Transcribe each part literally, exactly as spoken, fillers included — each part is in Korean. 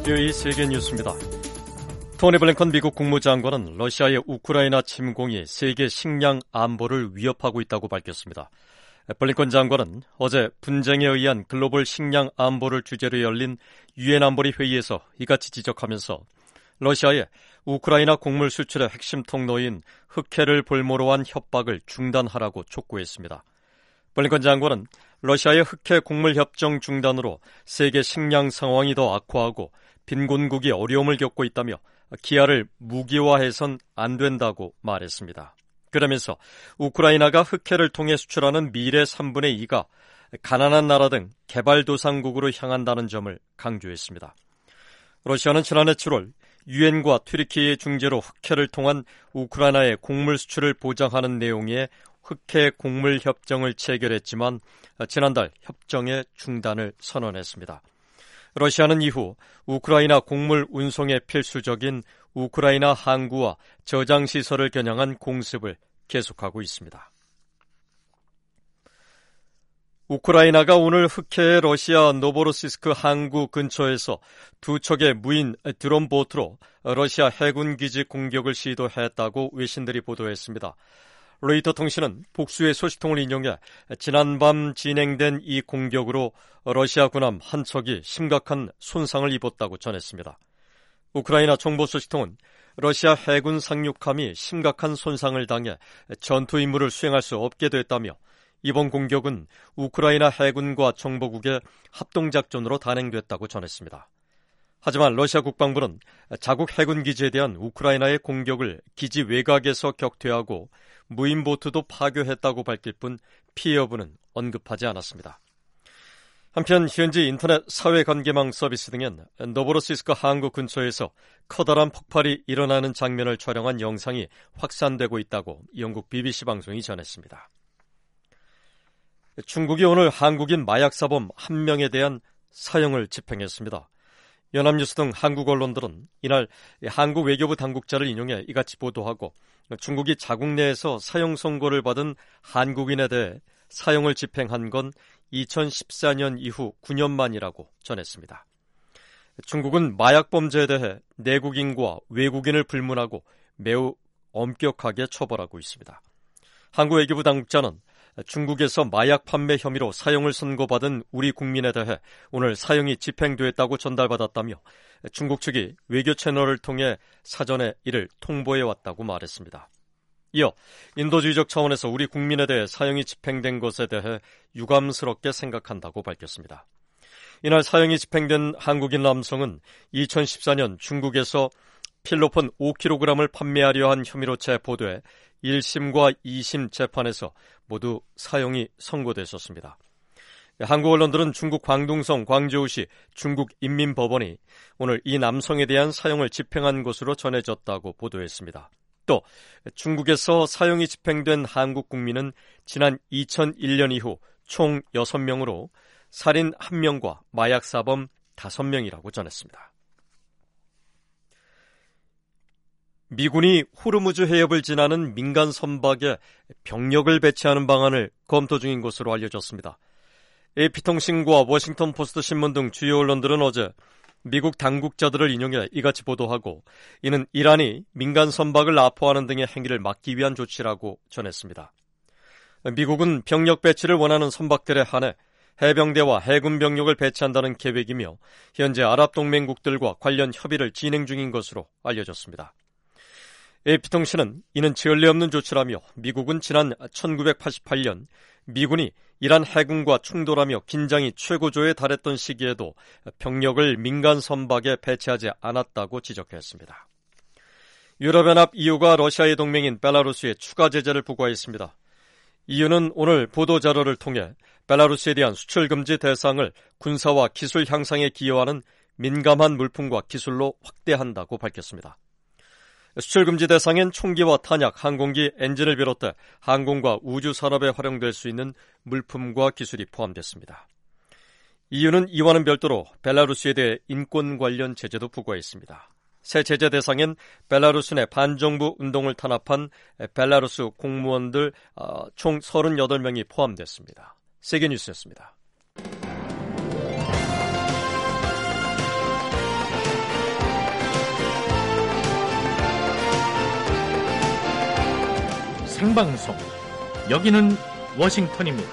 일요일 세계 뉴스입니다. 토니 블링컨 미국 국무장관은 러시아의 우크라이나 침공이 세계 식량 안보를 위협하고 있다고 밝혔습니다. 블링컨 장관은 어제 분쟁에 의한 글로벌 식량 안보를 주제로 열린 유엔 안보리 회의에서 이같이 지적하면서 러시아의 우크라이나 곡물 수출의 핵심 통로인 흑해를 볼모로 한 협박을 중단하라고 촉구했습니다. 블링컨 장관은 러시아의 흑해 곡물 협정 중단으로 세계 식량 상황이 더 악화하고 빈곤국이 어려움을 겪고 있다며 기아를 무기화해선 안 된다고 말했습니다. 그러면서 우크라이나가 흑해를 통해 수출하는 밀의 삼분의 이가 가난한 나라 등 개발도상국으로 향한다는 점을 강조했습니다. 러시아는 지난해 칠월 유엔과 튀르키예의 중재로 흑해를 통한 우크라이나의 곡물 수출을 보장하는 내용의 흑해 곡물 협정을 체결했지만 지난달 협정의 중단을 선언했습니다. 러시아는 이후 우크라이나 곡물 운송에 필수적인 우크라이나 항구와 저장시설을 겨냥한 공습을 계속하고 있습니다. 우크라이나가 오늘 흑해의 러시아 노보로시스크 항구 근처에서 두 척의 무인 드론 보트로 러시아 해군 기지 공격을 시도했다고 외신들이 보도했습니다. 로이터 통신은 복수의 소식통을 인용해 지난밤 진행된 이 공격으로 러시아 군함 한 척이 심각한 손상을 입었다고 전했습니다. 우크라이나 정보소식통은 러시아 해군 상륙함이 심각한 손상을 당해 전투 임무를 수행할 수 없게 됐다며 이번 공격은 우크라이나 해군과 정보국의 합동작전으로 단행됐다고 전했습니다. 하지만 러시아 국방부는 자국 해군 기지에 대한 우크라이나의 공격을 기지 외곽에서 격퇴하고 무인 보트도 파괴했다고 밝힐 뿐 피해 여부는 언급하지 않았습니다. 한편 현지 인터넷 사회관계망 서비스 등엔 노보로시스크 항구 근처에서 커다란 폭발이 일어나는 장면을 촬영한 영상이 확산되고 있다고 영국 비비씨 방송이 전했습니다. 중국이 오늘 한국인 마약사범 한 명에 대한 사형을 집행했습니다. 연합뉴스 등 한국 언론들은 이날 한국 외교부 당국자를 인용해 이같이 보도하고 중국이 자국 내에서 사형 선고를 받은 한국인에 대해 사형을 집행한 건 이천십사 년 이후 구 년 만이라고 전했습니다. 중국은 마약 범죄에 대해 내국인과 외국인을 불문하고 매우 엄격하게 처벌하고 있습니다. 한국 외교부 당국자는 중국에서 마약 판매 혐의로 사형을 선고받은 우리 국민에 대해 오늘 사형이 집행됐다고 전달받았다며 중국 측이 외교 채널을 통해 사전에 이를 통보해왔다고 말했습니다. 이어 인도주의적 차원에서 우리 국민에 대해 사형이 집행된 것에 대해 유감스럽게 생각한다고 밝혔습니다. 이날 사형이 집행된 한국인 남성은 이천십사 년 중국에서 필로폰 오 킬로그램을 판매하려 한 혐의로 체포돼 일 심과 이 심 재판에서 모두 사형이 선고됐었습니다. 한국 언론들은 중국 광둥성 광저우시 중국인민법원이 오늘 이 남성에 대한 사형을 집행한 것으로 전해졌다고 보도했습니다. 또 중국에서 사형이 집행된 한국 국민은 지난 이천일 년 이후 총 여섯 명으로 살인 한 명과 마약사범 다섯 명이라고 전했습니다. 미군이 호르무즈 해협을 지나는 민간 선박에 병력을 배치하는 방안을 검토 중인 것으로 알려졌습니다. 에이피통신과 워싱턴 포스트 신문 등 주요 언론들은 어제 미국 당국자들을 인용해 이같이 보도하고 이는 이란이 민간 선박을 납포하는 등의 행위를 막기 위한 조치라고 전했습니다. 미국은 병력 배치를 원하는 선박들에 한해 해병대와 해군 병력을 배치한다는 계획이며 현재 아랍동맹국들과 관련 협의를 진행 중인 것으로 알려졌습니다. 에이피통신은 이는 전례 없는 조치라며 미국은 지난 천구백팔십팔 년 미군이 이란 해군과 충돌하며 긴장이 최고조에 달했던 시기에도 병력을 민간 선박에 배치하지 않았다고 지적했습니다. 유럽연합 이유가 러시아의 동맹인 벨라루스에 추가 제재를 부과했습니다. 이유는 오늘 보도자료를 통해 벨라루스에 대한 수출 금지 대상을 군사와 기술 향상에 기여하는 민감한 물품과 기술로 확대한다고 밝혔습니다. 수출금지 대상엔 총기와 탄약, 항공기, 엔진을 비롯해 항공과 우주 산업에 활용될 수 있는 물품과 기술이 포함됐습니다. 이유는 이와는 별도로 벨라루스에 대해 인권 관련 제재도 부과했습니다. 새 제재 대상엔 벨라루스 내 반정부 운동을 탄압한 벨라루스 공무원들 총 서른여덟 명이 포함됐습니다. 세계뉴스였습니다. 생방송. 여기는 워싱턴입니다.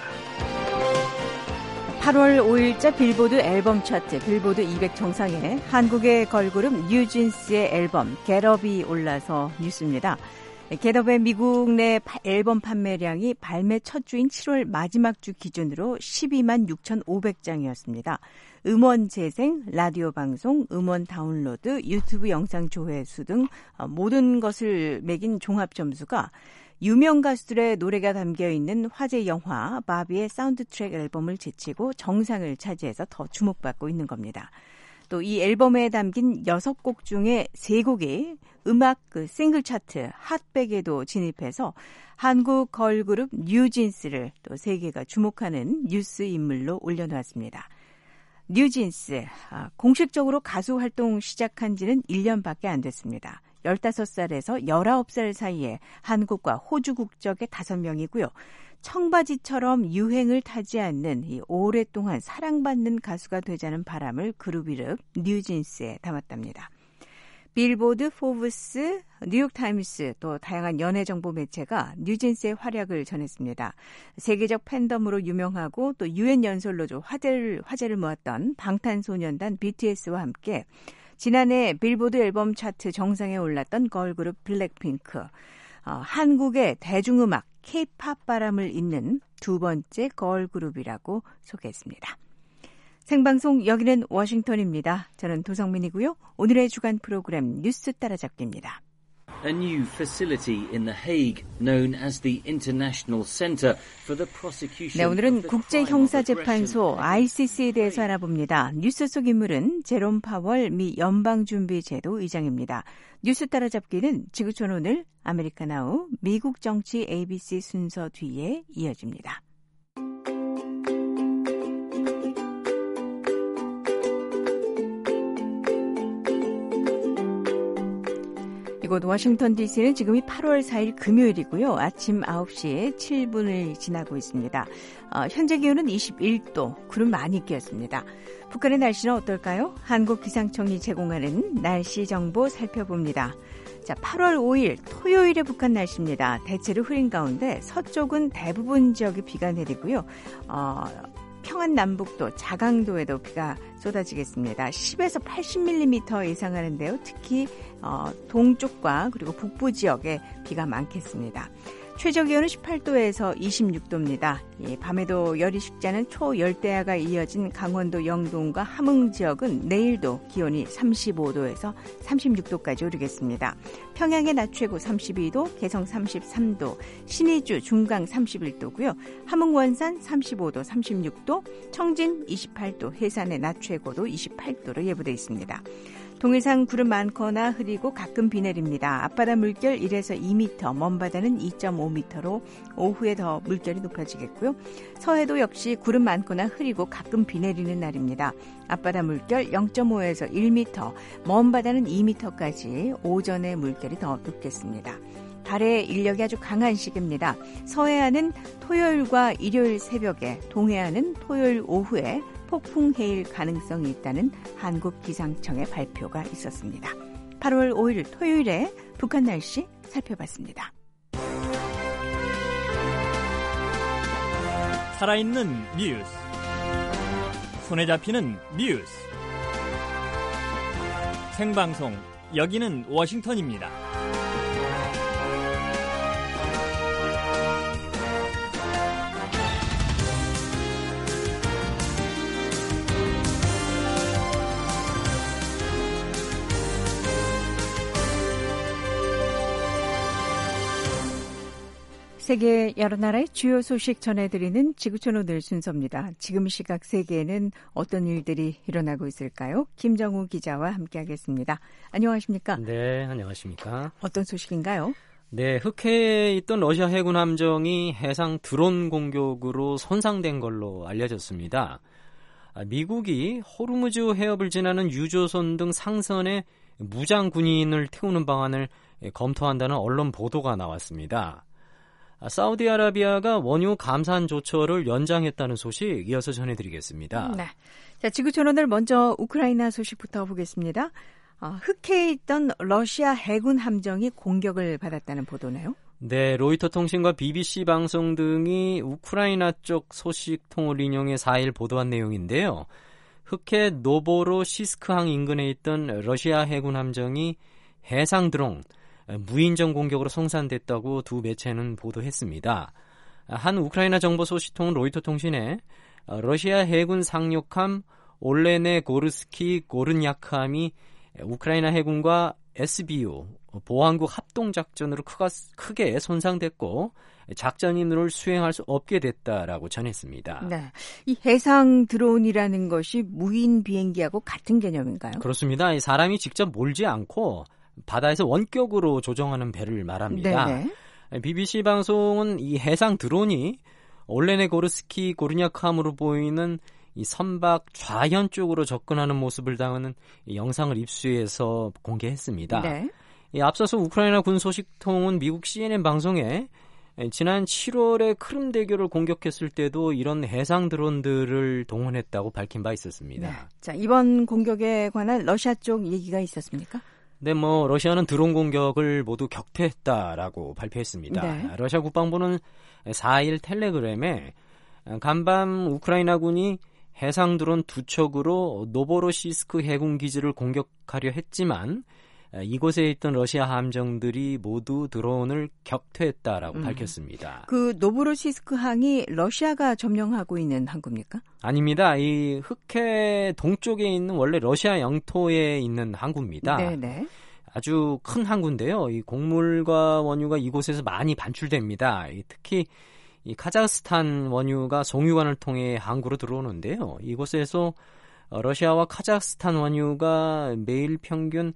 팔월 오일자 빌보드 앨범 차트 빌보드 이백 정상에 한국의 걸그룹 뉴진스의 앨범 겟업이 올라서 뉴스입니다. 겟업의 미국 내 앨범 판매량이 발매 첫 주인 칠월 마지막 주 기준으로 십이만 육천오백 장이었습니다. 음원 재생, 라디오 방송, 음원 다운로드, 유튜브 영상 조회수 등 모든 것을 매긴 종합 점수가 유명 가수들의 노래가 담겨있는 화제 영화 바비의 사운드 트랙 앨범을 제치고 정상을 차지해서 더 주목받고 있는 겁니다. 또 이 앨범에 담긴 여섯 곡 중에 세 곡이 음악 그 싱글 차트 핫백에도 진입해서 한국 걸그룹 뉴진스를 또 세계가 주목하는 뉴스 인물로 올려놓았습니다. 뉴진스, 아, 공식적으로 가수 활동 시작한 지는 일 년밖에 안 됐습니다. 열다섯 살에서 열아홉 살 사이에 한국과 호주 국적의 다섯 명이고요. 청바지처럼 유행을 타지 않는 이 오랫동안 사랑받는 가수가 되자는 바람을 그룹 이름 뉴진스에 담았답니다. 빌보드, 포브스, 뉴욕타임스 또 다양한 연예 정보 매체가 뉴진스의 활약을 전했습니다. 세계적 팬덤으로 유명하고 또 유엔 연설로도 화제를, 화제를 모았던 방탄소년단 비티에스와 함께 지난해 빌보드 앨범 차트 정상에 올랐던 걸그룹 블랙핑크, 어, 한국의 대중음악 K-팝 바람을 잇는 두 번째 걸그룹이라고 소개했습니다. 생방송 여기는 워싱턴입니다. 저는 도성민이고요. 오늘의 주간 프로그램 뉴스 따라잡기입니다. A new facility in The Hague, known as the International Center for the Prosecution. 네, 오늘은 국제형사재판소 아이씨씨에 대해서 알아봅니다. 뉴스 속 인물은 제롬 파월 미 연방준비제도 의장입니다. 뉴스 따라잡기는 지구촌 오늘, 아메리카 나우, 미국 정치 에이비씨 순서 뒤에 이어집니다. 이곳 워싱턴 디씨는 지금이 팔월 사일 금요일이고요. 아침 아홉 시에 칠 분을 지나고 있습니다. 어, 현재 기온은 이십일 도, 구름 많이 끼었습니다. 북한의 날씨는 어떨까요? 한국기상청이 제공하는 날씨 정보 살펴봅니다. 자, 팔월 오일 토요일의 북한 날씨입니다. 대체로 흐린 가운데 서쪽은 대부분 지역에 비가 내리고요. 어, 평안 남북도, 자강도에도 비가 쏟아지겠습니다. 십에서 팔십 밀리미터 예상하는데요. 특히 어, 동쪽과 그리고 북부 지역에 비가 많겠습니다. 최저 기온은 십팔 도에서 이십육 도입니다. 예, 밤에도 열이 식지 않은 초열대야가 이어진 강원도 영동과 함흥 지역은 내일도 기온이 삼십오 도에서 삼십육 도까지 오르겠습니다. 평양의 낮 최고 삼십이 도, 개성 삼십삼 도, 신의주 중강 삼십일 도고요. 함흥 원산 삼십오 도, 삼십육 도, 청진 이십팔 도, 해산의 낮 최고도 이십팔 도로 예보되어 있습니다. 동해상 구름 많거나 흐리고 가끔 비 내립니다. 앞바다 물결 일에서 이 미터, 먼바다는 이 점 오 미터로 오후에 더 물결이 높아지겠고요. 서해도 역시 구름 많거나 흐리고 가끔 비 내리는 날입니다. 앞바다 물결 영 점 오에서 일 미터, 먼바다는 이 미터까지 오전에 물결이 더 높겠습니다. 달의 인력이 아주 강한 시기입니다. 서해안은 토요일과 일요일 새벽에, 동해안은 토요일 오후에 폭풍 해일 가능성이 있다는 한국기상청의 발표가 있었습니다. 팔월 오일 토요일에 북한 날씨 살펴봤습니다. 살아있는 뉴스, 손에 잡히는 뉴스, 생방송 여기는 워싱턴입니다. 세계 여러 나라의 주요 소식 전해드리는 지구촌 오늘 순서입니다. 지금 시각 세계에는 어떤 일들이 일어나고 있을까요? 김정우 기자와 함께하겠습니다. 안녕하십니까? 네, 안녕하십니까? 어떤 소식인가요? 네, 흑해에 있던 러시아 해군 함정이 해상 드론 공격으로 손상된 걸로 알려졌습니다. 미국이 호르무즈 해협을 지나는 유조선 등 상선에 무장 군인을 태우는 방안을 검토한다는 언론 보도가 나왔습니다. 사우디아라비아가 원유 감산 조처를 연장했다는 소식 이어서 전해드리겠습니다. 네. 자, 지구촌 오늘 먼저 우크라이나 소식부터 보겠습니다. 어, 흑해에 있던 러시아 해군 함정이 공격을 받았다는 보도네요. 네, 로이터 통신과 비비씨 방송 등이 우크라이나 쪽 소식통을 인용해 사 일 보도한 내용인데요. 흑해 노보로시스크항 인근에 있던 러시아 해군 함정이 해상 드론, 무인정 공격으로 성산됐다고 두 매체는 보도했습니다. 한 우크라이나 정보 소식통은 로이터 통신에 러시아 해군 상륙함 올레네 고르스키 고른야크함이 우크라이나 해군과 에스비유 보안국 합동작전으로 크가, 크게 손상됐고 작전 임무를 수행할 수 없게 됐다라고 전했습니다. 네, 이 해상 드론이라는 것이 무인 비행기하고 같은 개념인가요? 그렇습니다. 사람이 직접 몰지 않고 바다에서 원격으로 조정하는 배를 말합니다. 네네. 비비씨 방송은 이 해상 드론이 올레네 고르스키 고르냐크함으로 보이는 이 선박 좌현 쪽으로 접근하는 모습을 담은 영상을 입수해서 공개했습니다. 네. 이 앞서서 우크라이나 군 소식통은 미국 씨엔엔 방송에 지난 칠월에 크림 대교를 공격했을 때도 이런 해상 드론들을 동원했다고 밝힌 바 있었습니다. 네. 자, 이번 공격에 관한 러시아 쪽 얘기가 있었습니까? 네, 뭐 러시아는 드론 공격을 모두 격퇴했다라고 발표했습니다. 네. 러시아 국방부는 사 일 텔레그램에 간밤 우크라이나군이 해상 드론 두 척으로 노보로시스크 해군 기지를 공격하려 했지만 이곳에 있던 러시아 함정들이 모두 드론을 격퇴했다라고 음. 밝혔습니다. 그 노보로시스크 항이 러시아가 점령하고 있는 항구입니까? 아닙니다. 이 흑해 동쪽에 있는 원래 러시아 영토에 있는 항구입니다. 네네. 아주 큰 항구인데요. 이 곡물과 원유가 이곳에서 많이 반출됩니다. 특히 이 카자흐스탄 원유가 송유관을 통해 항구로 들어오는데요. 이곳에서 러시아와 카자흐스탄 원유가 매일 평균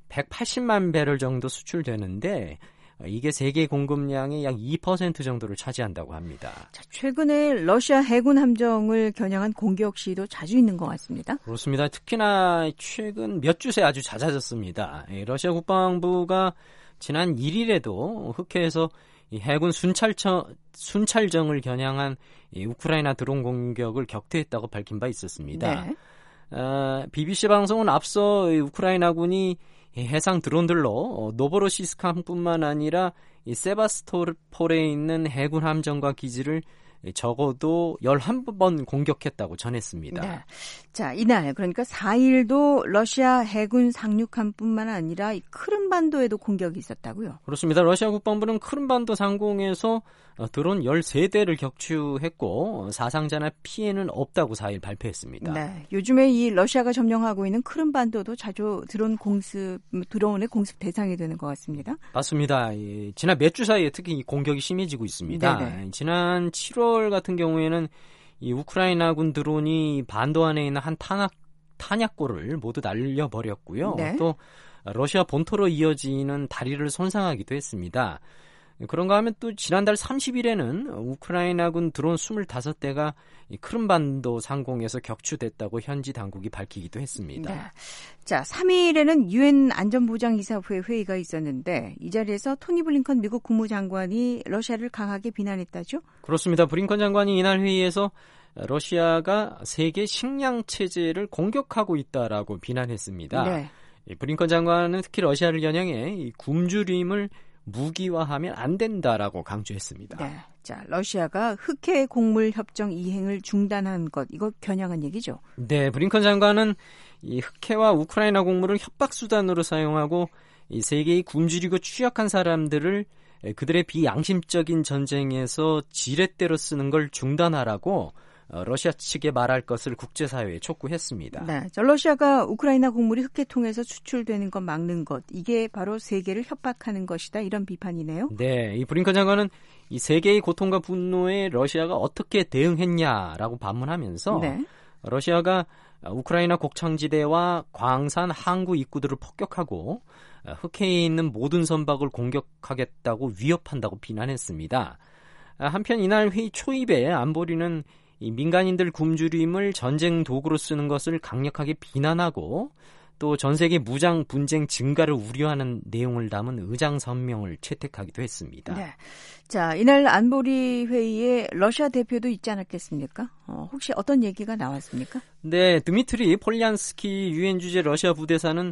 백팔십만 배럴 정도 수출되는데 이게 세계 공급량의 약 이 퍼센트 정도를 차지한다고 합니다. 자, 최근에 러시아 해군 함정을 겨냥한 공격 시도 자주 있는 것 같습니다. 그렇습니다. 특히나 최근 몇 주 새 아주 잦아졌습니다. 러시아 국방부가 지난 일 일에도 흑해에서 이 해군 순찰청, 순찰정을 겨냥한 이 우크라이나 드론 공격을 격퇴했다고 밝힌 바 있었습니다. 네. 어, 비비씨 방송은 앞서 우크라이나군이 이 해상 드론들로 노보로시스크함뿐만 아니라 이 세바스토폴에 있는 해군 함정과 기지를 적어도 열한 번 공격했다고 전했습니다. 네. 자, 이날 그러니까 사 일도 러시아 해군 상륙함뿐만 아니라 이 크림반도에도 공격이 있었다고요? 그렇습니다. 러시아 국방부는 크림반도 상공에서 드론 열세 대를 격추했고 사상자나 피해는 없다고 사 일 발표했습니다. 네. 요즘에 이 러시아가 점령하고 있는 크림반도도 자주 드론 공습, 드론의 공습 대상이 되는 것 같습니다. 맞습니다. 이, 지난 몇 주 사이에 특히 이 공격이 심해지고 있습니다. 네네. 지난 칠월 같은 경우에는 이 우크라이나군 드론이 반도 안에 있는 한 탄약, 탄약고를 모두 날려버렸고요. 네. 또 러시아 본토로 이어지는 다리를 손상하기도 했습니다. 그런가 하면 또 지난달 삼십 일에는 우크라이나군 드론 이십오 대가 이 크림반도 상공에서 격추됐다고 현지 당국이 밝히기도 했습니다. 네. 자, 삼 일에는 유엔 안전보장이사회 회의가 있었는데 이 자리에서 토니 블링컨 미국 국무장관이 러시아를 강하게 비난했다죠? 그렇습니다. 블링컨 장관이 이날 회의에서 러시아가 세계 식량 체제를 공격하고 있다라고 비난했습니다. 네. 블링컨 장관은 특히 러시아를 겨냥해 이 굶주림을 무기화하면 안 된다라고 강조했습니다. 네. 자, 러시아가 흑해 곡물 협정 이행을 중단한 것, 이거 겨냥한 얘기죠? 네, 블링컨 장관은 이 흑해와 우크라이나 곡물을 협박 수단으로 사용하고 이 세계의 굶주리고 취약한 사람들을 그들의 비양심적인 전쟁에서 지렛대로 쓰는 걸 중단하라고 러시아 측에 말할 것을 국제사회에 촉구했습니다. 네, 저 러시아가 우크라이나 곡물이 흑해 통해서 수출되는 것 막는 것, 이게 바로 세계를 협박하는 것이다, 이런 비판이네요. 네, 이 블링컨 장관은 이 세계의 고통과 분노에 러시아가 어떻게 대응했냐라고 반문하면서 네. 러시아가 우크라이나 곡창지대와 광산 항구 입구들을 폭격하고 흑해에 있는 모든 선박을 공격하겠다고 위협한다고 비난했습니다. 한편 이날 회의 초입에 안보리는 이 민간인들 굶주림을 전쟁 도구로 쓰는 것을 강력하게 비난하고 또 전 세계 무장 분쟁 증가를 우려하는 내용을 담은 의장 성명을 채택하기도 했습니다. 네. 자, 이날 안보리 회의에 러시아 대표도 있지 않았겠습니까? 어, 혹시 어떤 얘기가 나왔습니까? 네, 드미트리 폴리안스키 유엔 주재 러시아 부대사는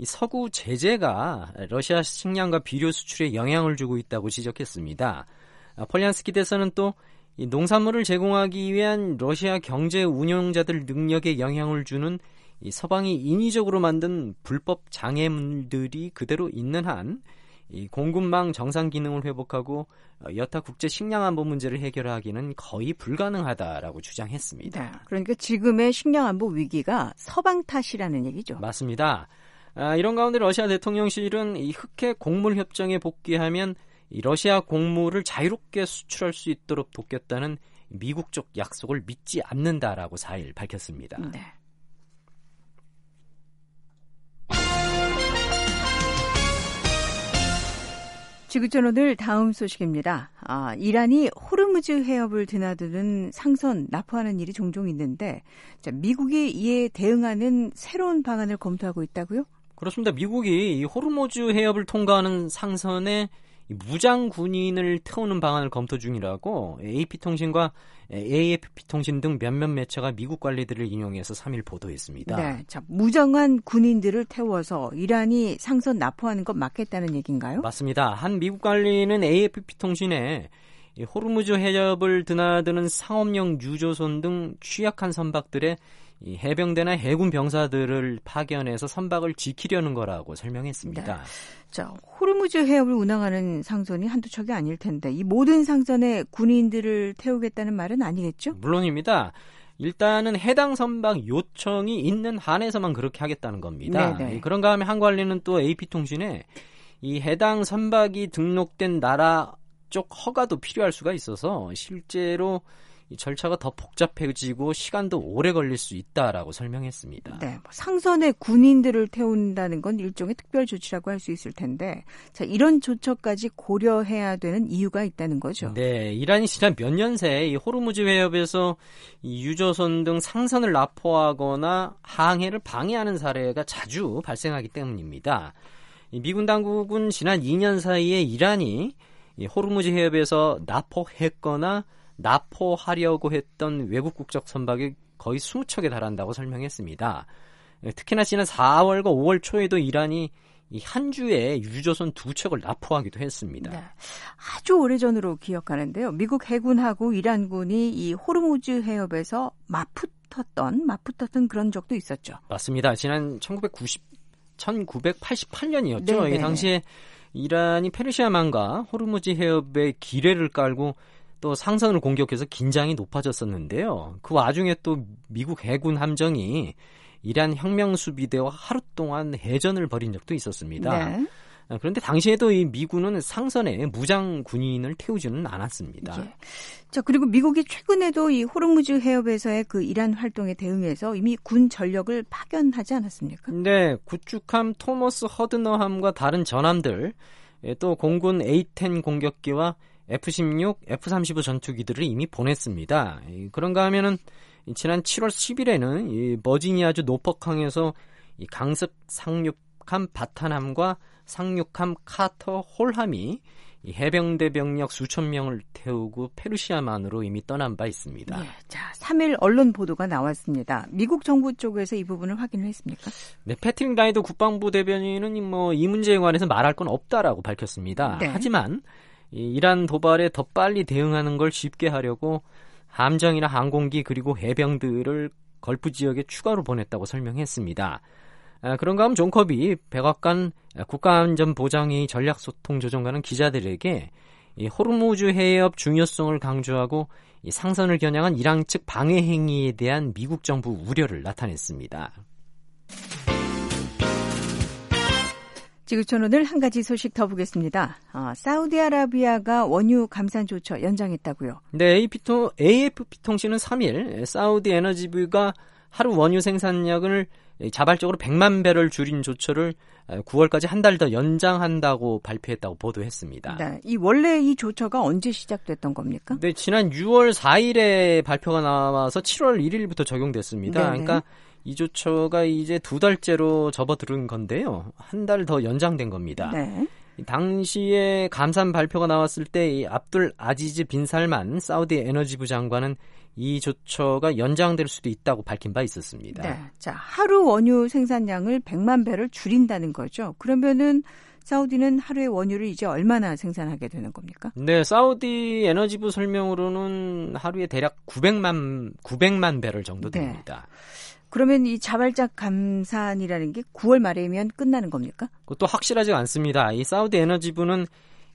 이 서구 제재가 러시아 식량과 비료 수출에 영향을 주고 있다고 지적했습니다. 폴리안스키 대사는 또 이 농산물을 제공하기 위한 러시아 경제 운영자들 능력에 영향을 주는 이 서방이 인위적으로 만든 불법 장애물들이 그대로 있는 한 이 공급망 정상 기능을 회복하고 여타 국제 식량안보 문제를 해결하기는 거의 불가능하다라고 주장했습니다. 네, 그러니까 지금의 식량안보 위기가 서방 탓이라는 얘기죠. 맞습니다. 아, 이런 가운데 러시아 대통령실은 이 흑해 곡물 협정에 복귀하면 이 러시아 곡물을 자유롭게 수출할 수 있도록 돕겠다는 미국 쪽 약속을 믿지 않는다라고 사일 밝혔습니다. 네. 지구촌 오늘 다음 소식입니다. 아, 이란이 호르무즈 해협을 드나드는 상선 납포하는 일이 종종 있는데 자, 미국이 이에 대응하는 새로운 방안을 검토하고 있다고요? 그렇습니다. 미국이 이 호르무즈 해협을 통과하는 상선에 무장 군인을 태우는 방안을 검토 중이라고 에이피통신과 에이에프피통신 등 몇몇 매체가 미국 관리들을 인용해서 삼 일 보도했습니다. 네, 자, 무장한 군인들을 태워서 이란이 상선 납포하는 것 맞겠다는 얘기인가요? 맞습니다. 한 미국 관리는 에이에프피통신에 이 호르무즈 해협을 드나드는 상업용 유조선 등 취약한 선박들의 이 해병대나 해군 병사들을 파견해서 선박을 지키려는 거라고 설명했습니다. 네. 자, 호르무즈 해협을 운항하는 상선이 한두 척이 아닐 텐데 이 모든 상선에 군인들을 태우겠다는 말은 아니겠죠? 물론입니다. 일단은 해당 선박 요청이 있는 한에서만 그렇게 하겠다는 겁니다. 네네. 그런가 하면 한 관리는 또 에이피통신에 이 해당 선박이 등록된 나라 쪽 허가도 필요할 수가 있어서 실제로 이 절차가 더 복잡해지고 시간도 오래 걸릴 수 있다라고 설명했습니다. 네, 상선에 군인들을 태운다는 건 일종의 특별 조치라고 할 수 있을 텐데, 자, 이런 조처까지 고려해야 되는 이유가 있다는 거죠. 네, 이란이 지난 몇 년 새 이 호르무즈 해협에서 이 유조선 등 상선을 납포하거나 항해를 방해하는 사례가 자주 발생하기 때문입니다. 이 미군 당국은 지난 이 년 사이에 이란이 이 호르무즈 해협에서 납포했거나 납포하려고 했던 외국 국적 선박이 거의 이십 척에 달한다고 설명했습니다. 특히나 지난 사월과 오월 초에도 이란이 이 한 주에 유조선 두 척을 납포하기도 했습니다. 네, 아주 오래전으로 기억하는데요. 미국 해군하고 이란군이 이 호르무즈 해협에서 맞붙었던, 맞붙었던 그런 적도 있었죠. 맞습니다. 지난 천구백구십, 천구백팔십팔 년이었죠. 네네. 이 당시에 이란이 페르시아만과 호르무즈 해협에 기뢰를 깔고 또 상선을 공격해서 긴장이 높아졌었는데요. 그 와중에 또 미국 해군 함정이 이란 혁명수비대와 하루 동안 해전을 벌인 적도 있었습니다. 네. 그런데 당시에도 이 미군은 상선에 무장 군인을 태우지는 않았습니다. 예. 자, 그리고 미국이 최근에도 이 호르무즈 해협에서의 그 이란 활동에 대응해서 이미 군 전력을 파견하지 않았습니까? 네, 구축함 토머스 허드너함과 다른 전함들, 또 공군 에이 텐 공격기와 에프 십육, 에프 삼십오 전투기들을 이미 보냈습니다. 그런가 하면은 지난 칠월 십일에는 이 버지니아주 노퍽항에서 이 강습 상륙함 바타함과 상륙함 카터 홀함이 이 해병대 병력 수천 명을 태우고 페르시아만으로 이미 떠난 바 있습니다. 네, 자, 삼 일 언론 보도가 나왔습니다. 미국 정부 쪽에서 이 부분을 확인을 했습니까? 네, 패트릭 라이더 국방부 대변인은 뭐 이 문제에 관해서 말할 건 없다라고 밝혔습니다. 네. 하지만 이 이란 도발에 더 빨리 대응하는 걸 쉽게 하려고 함정이나 항공기 그리고 해병들을 걸프 지역에 추가로 보냈다고 설명했습니다. 아, 그런가 하면 존 커비 백악관 국가안전보장회의 전략소통조정관은 기자들에게 이 호르무즈 해협 중요성을 강조하고 이 상선을 겨냥한 이란 측 방해 행위에 대한 미국 정부 우려를 나타냈습니다. 지구촌 오늘 한 가지 소식 더 보겠습니다. 아, 사우디아라비아가 원유 감산 조처 연장했다고요? 네, 에이에프피통신은 삼 일 사우디 에너지부가 하루 원유 생산량을 자발적으로 백만 배럴 줄인 조처를 구월까지 한 달 더 연장한다고 발표했다고 보도했습니다. 네, 이 원래 이 조처가 언제 시작됐던 겁니까? 네, 지난 유월 사일에 발표가 나와서 칠월 일일부터 적용됐습니다. 네네. 그러니까 이 조처가 이제 두 달째로 접어들은 건데요. 한 달 더 연장된 겁니다. 네. 당시에 감산 발표가 나왔을 때 이 압둘 아지즈 빈 살만 사우디 에너지부 장관은 이 조처가 연장될 수도 있다고 밝힌 바 있었습니다. 네. 자, 하루 원유 생산량을 백만 배럴 줄인다는 거죠. 그러면은 사우디는 하루에 원유를 이제 얼마나 생산하게 되는 겁니까? 네, 사우디 에너지부 설명으로는 하루에 대략 구백만, 구백만 배럴 정도 됩니다. 네. 그러면 이 자발적 감산이라는 게 구월 말이면 끝나는 겁니까? 그것도 확실하지 않습니다. 이 사우디 에너지부는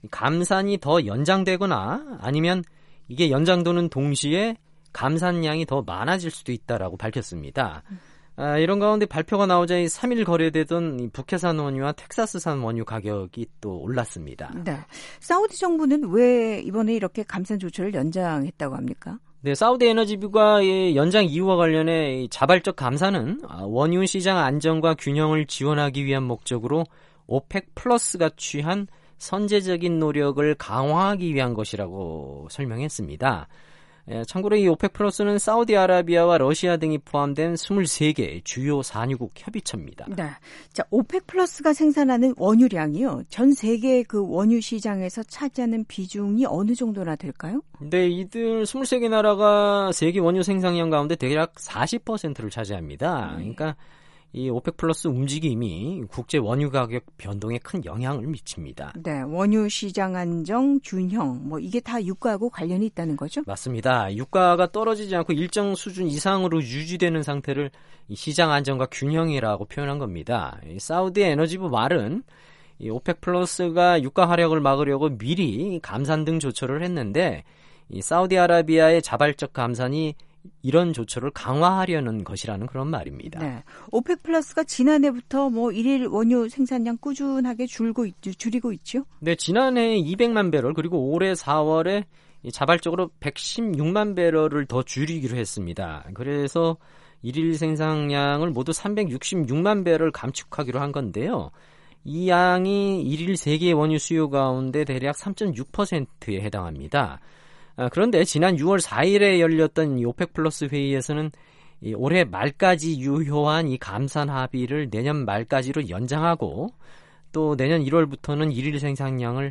감산이 더 연장되거나 아니면 이게 연장도는 동시에 감산량이 더 많아질 수도 있다라고 밝혔습니다. 아, 이런 가운데 발표가 나오자 이 삼 일 거래되던 이 북해산 원유와 텍사스산 원유 가격이 또 올랐습니다. 네. 사우디 정부는 왜 이번에 이렇게 감산 조처를 연장했다고 합니까? 네, 사우디 에너지부가 연장 이유와 관련해 자발적 감산은 원유 시장 안정과 균형을 지원하기 위한 목적으로 오펙 플러스가 취한 선제적인 노력을 강화하기 위한 것이라고 설명했습니다. 참고로 이 오펙 플러스는 사우디아라비아와 러시아 등이 포함된 스물세 개 주요 산유국 협의체입니다. 네. 자, 오펙 플러스가 생산하는 원유량이요. 전 세계 그 원유 시장에서 차지하는 비중이 어느 정도나 될까요? 네, 이들 스물세 개 나라가 세계 원유 생산량 가운데 대략 사십 퍼센트를 차지합니다. 그러니까 이 오펙 플러스 움직임이 국제 원유 가격 변동에 큰 영향을 미칩니다. 네, 원유 시장 안정, 균형, 뭐 이게 다 유가하고 관련이 있다는 거죠? 맞습니다. 유가가 떨어지지 않고 일정 수준 이상으로 유지되는 상태를 이 시장 안정과 균형이라고 표현한 겁니다. 이 사우디 에너지부 말은 이 오펙 플러스가 유가 하락을 막으려고 미리 감산 등 조처를 했는데 이 사우디아라비아의 자발적 감산이 이런 조처를 강화하려는 것이라는 그런 말입니다. 네, 오펙 플러스가 지난해부터 뭐 일일 원유 생산량 꾸준하게 줄고 있, 줄이고 있죠? 네, 지난해 이백만 배럴 그리고 올해 사월에 자발적으로 백십육만 배럴을 더 줄이기로 했습니다. 그래서 일일 생산량을 모두 삼백육십육만 배럴 감축하기로 한 건데요. 이 양이 일일 세계 원유 수요 가운데 대략 삼 점 육 퍼센트에 해당합니다. 그런데 지난 유월 사일에 열렸던 이 오펙 플러스 회의에서는 이 올해 말까지 유효한 이 감산 합의를 내년 말까지로 연장하고 또 내년 일월부터는 일일 생산량을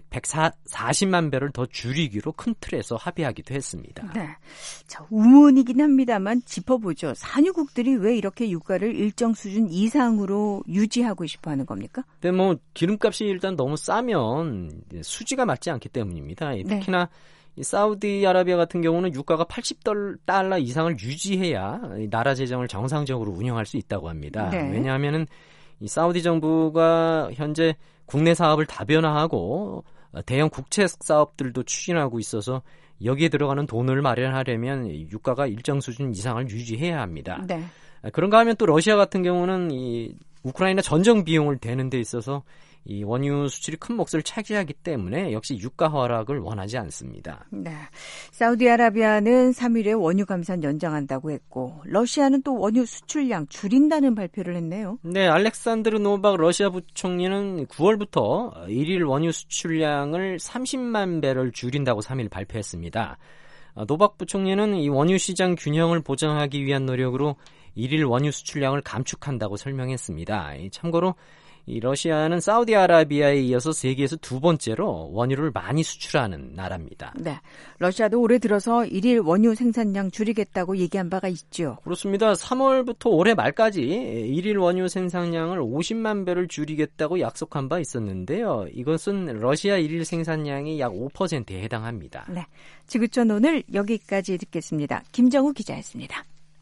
백사십만 배를 더 줄이기로 큰 틀에서 합의하기도 했습니다. 네, 자, 우문이긴 합니다만 짚어보죠. 산유국들이 왜 이렇게 유가를 일정 수준 이상으로 유지하고 싶어하는 겁니까? 근데 뭐 기름값이 일단 너무 싸면 수지가 맞지 않기 때문입니다. 특히나 네. 이 사우디아라비아 같은 경우는 유가가 팔십 달러 이상을 유지해야 나라 재정을 정상적으로 운영할 수 있다고 합니다. 네. 왜냐하면은 이 사우디 정부가 현재 국내 사업을 다변화하고 대형 국채 사업들도 추진하고 있어서 여기에 들어가는 돈을 마련하려면 유가가 일정 수준 이상을 유지해야 합니다. 네. 그런가 하면 또 러시아 같은 경우는 이 우크라이나 전쟁 비용을 대는 데 있어서 이 원유 수출이 큰 몫을 차지하기 때문에 역시 유가 하락을 원하지 않습니다. 네, 사우디아라비아는 삼 일에 원유 감산 연장한다고 했고 러시아는 또 원유 수출량 줄인다는 발표를 했네요. 네, 알렉산드르 노박 러시아 부총리는 구월부터 일일 원유 수출량을 삼십만 배럴 줄인다고 삼 일 발표했습니다. 노박 부총리는 이 원유 시장 균형을 보장하기 위한 노력으로 일일 원유 수출량을 감축한다고 설명했습니다. 참고로 이 러시아는 사우디아라비아에 이어서 세계에서 두 번째로 원유를 많이 수출하는 나라입니다. 네, 러시아도 올해 들어서 일일 원유 생산량 줄이겠다고 얘기한 바가 있죠. 그렇습니다. 삼월부터 올해 말까지 일일 원유 생산량을 오십만 배를 줄이겠다고 약속한 바 있었는데요. 이것은 러시아 일일 생산량이 약 오 퍼센트에 해당합니다. 네, 지구촌 오늘 여기까지 듣겠습니다. 김정우 기자였습니다.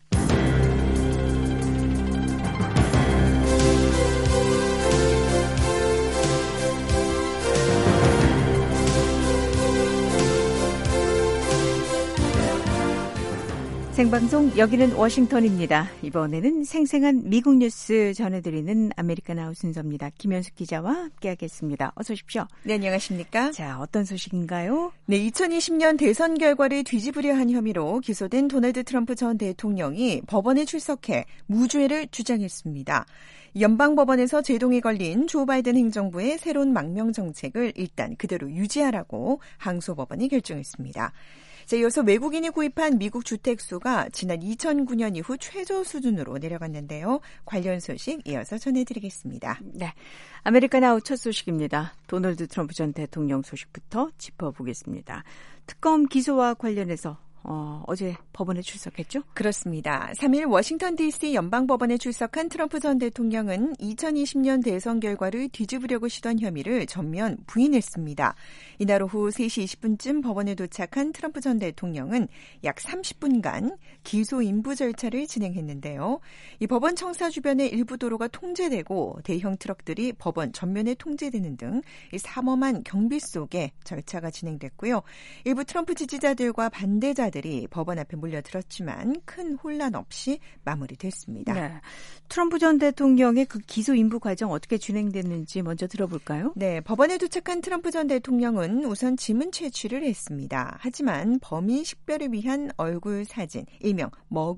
생방송 여기는 워싱턴입니다. 이번에는 생생한 미국 뉴스 전해드리는 아메리칸 아웃 순서입니다. 김현숙 기자와 함께하겠습니다. 어서 오십시오. 네, 안녕하십니까? 자, 어떤 소식인가요? 네, 이천이십 년 대선 결과를 뒤집으려 한 혐의로 기소된 도널드 트럼프 전 대통령이 법원에 출석해 무죄를 주장했습니다. 연방법원에서 제동이 걸린 조 바이든 행정부의 새로운 망명 정책을 일단 그대로 유지하라고 항소법원이 결정했습니다. 자, 이어서 외국인이 구입한 미국 주택수가 지난 이천구 년 이후 최저 수준으로 내려갔는데요. 관련 소식 이어서 전해드리겠습니다. 네, 아메리칸 아웃 첫 소식입니다. 도널드 트럼프 전 대통령 소식부터 짚어보겠습니다. 특검 기소와 관련해서 어, 어제 법원에 출석했죠? 그렇습니다. 삼 일 워싱턴 디씨 연방법원에 출석한 트럼프 전 대통령은 이천이십 년 대선 결과를 뒤집으려고 시도한 혐의를 전면 부인했습니다. 이날 오후 세 시 이십 분쯤 법원에 도착한 트럼프 전 대통령은 약 삼십 분간 기소 인부 절차를 진행했는데요. 이 법원 청사 주변의 일부 도로가 통제되고 대형 트럭들이 법원 전면에 통제되는 등 이 삼엄한 경비 속에 절차가 진행됐고요. 일부 트럼프 지지자들과 반대자들이 법원 앞에 몰려들었지만 큰 혼란 없이 마무리됐습니다. 네. 트럼프 전 대통령의 그 기소 인부 과정 어떻게 진행됐는지 먼저 들어볼까요? 네, 법원에 도착한 트럼프 전 대통령은 우선 지문 채취를 했습니다. 하지만 범인 식별을 위한 얼굴 사진, 일명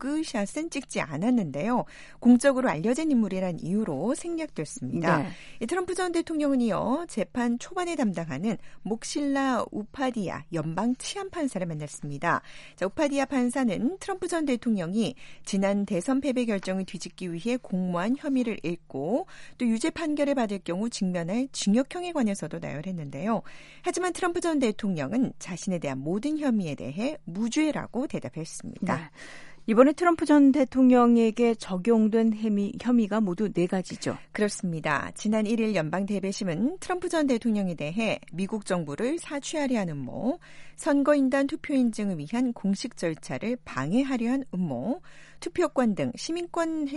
머그샷은 찍지 않았는데요. 공적으로 알려진 인물이란 이유로 생략됐습니다. 네. 이 트럼프 전 대통령은 이어 재판 초반에 담당하는 목실라 우파디아 연방 치안판사를 만났습니다. 자, 우파디아 판사는 트럼프 전 대통령이 지난 대선 패배 결정을 뒤집기 위해 공모한 혐의를 읽고 또 유죄 판결을 받을 경우 직면할 징역형에 관해서도 나열했는데요. 하지만 트럼프 전 대통령은 자신에 대한 모든 혐의에 대해 무죄라고 대답했습니다. 네. 이번에 트럼프 전 대통령에게 적용된 혐의, 혐의가 모두 네 가지죠. 그렇습니다. 지난 일 일 연방대배심은 트럼프 전 대통령에 대해 미국 정부를 사취하려 한 음모, 선거인단 투표 인증을 위한 공식 절차를 방해하려 한 음모, 투표권 등 시민권,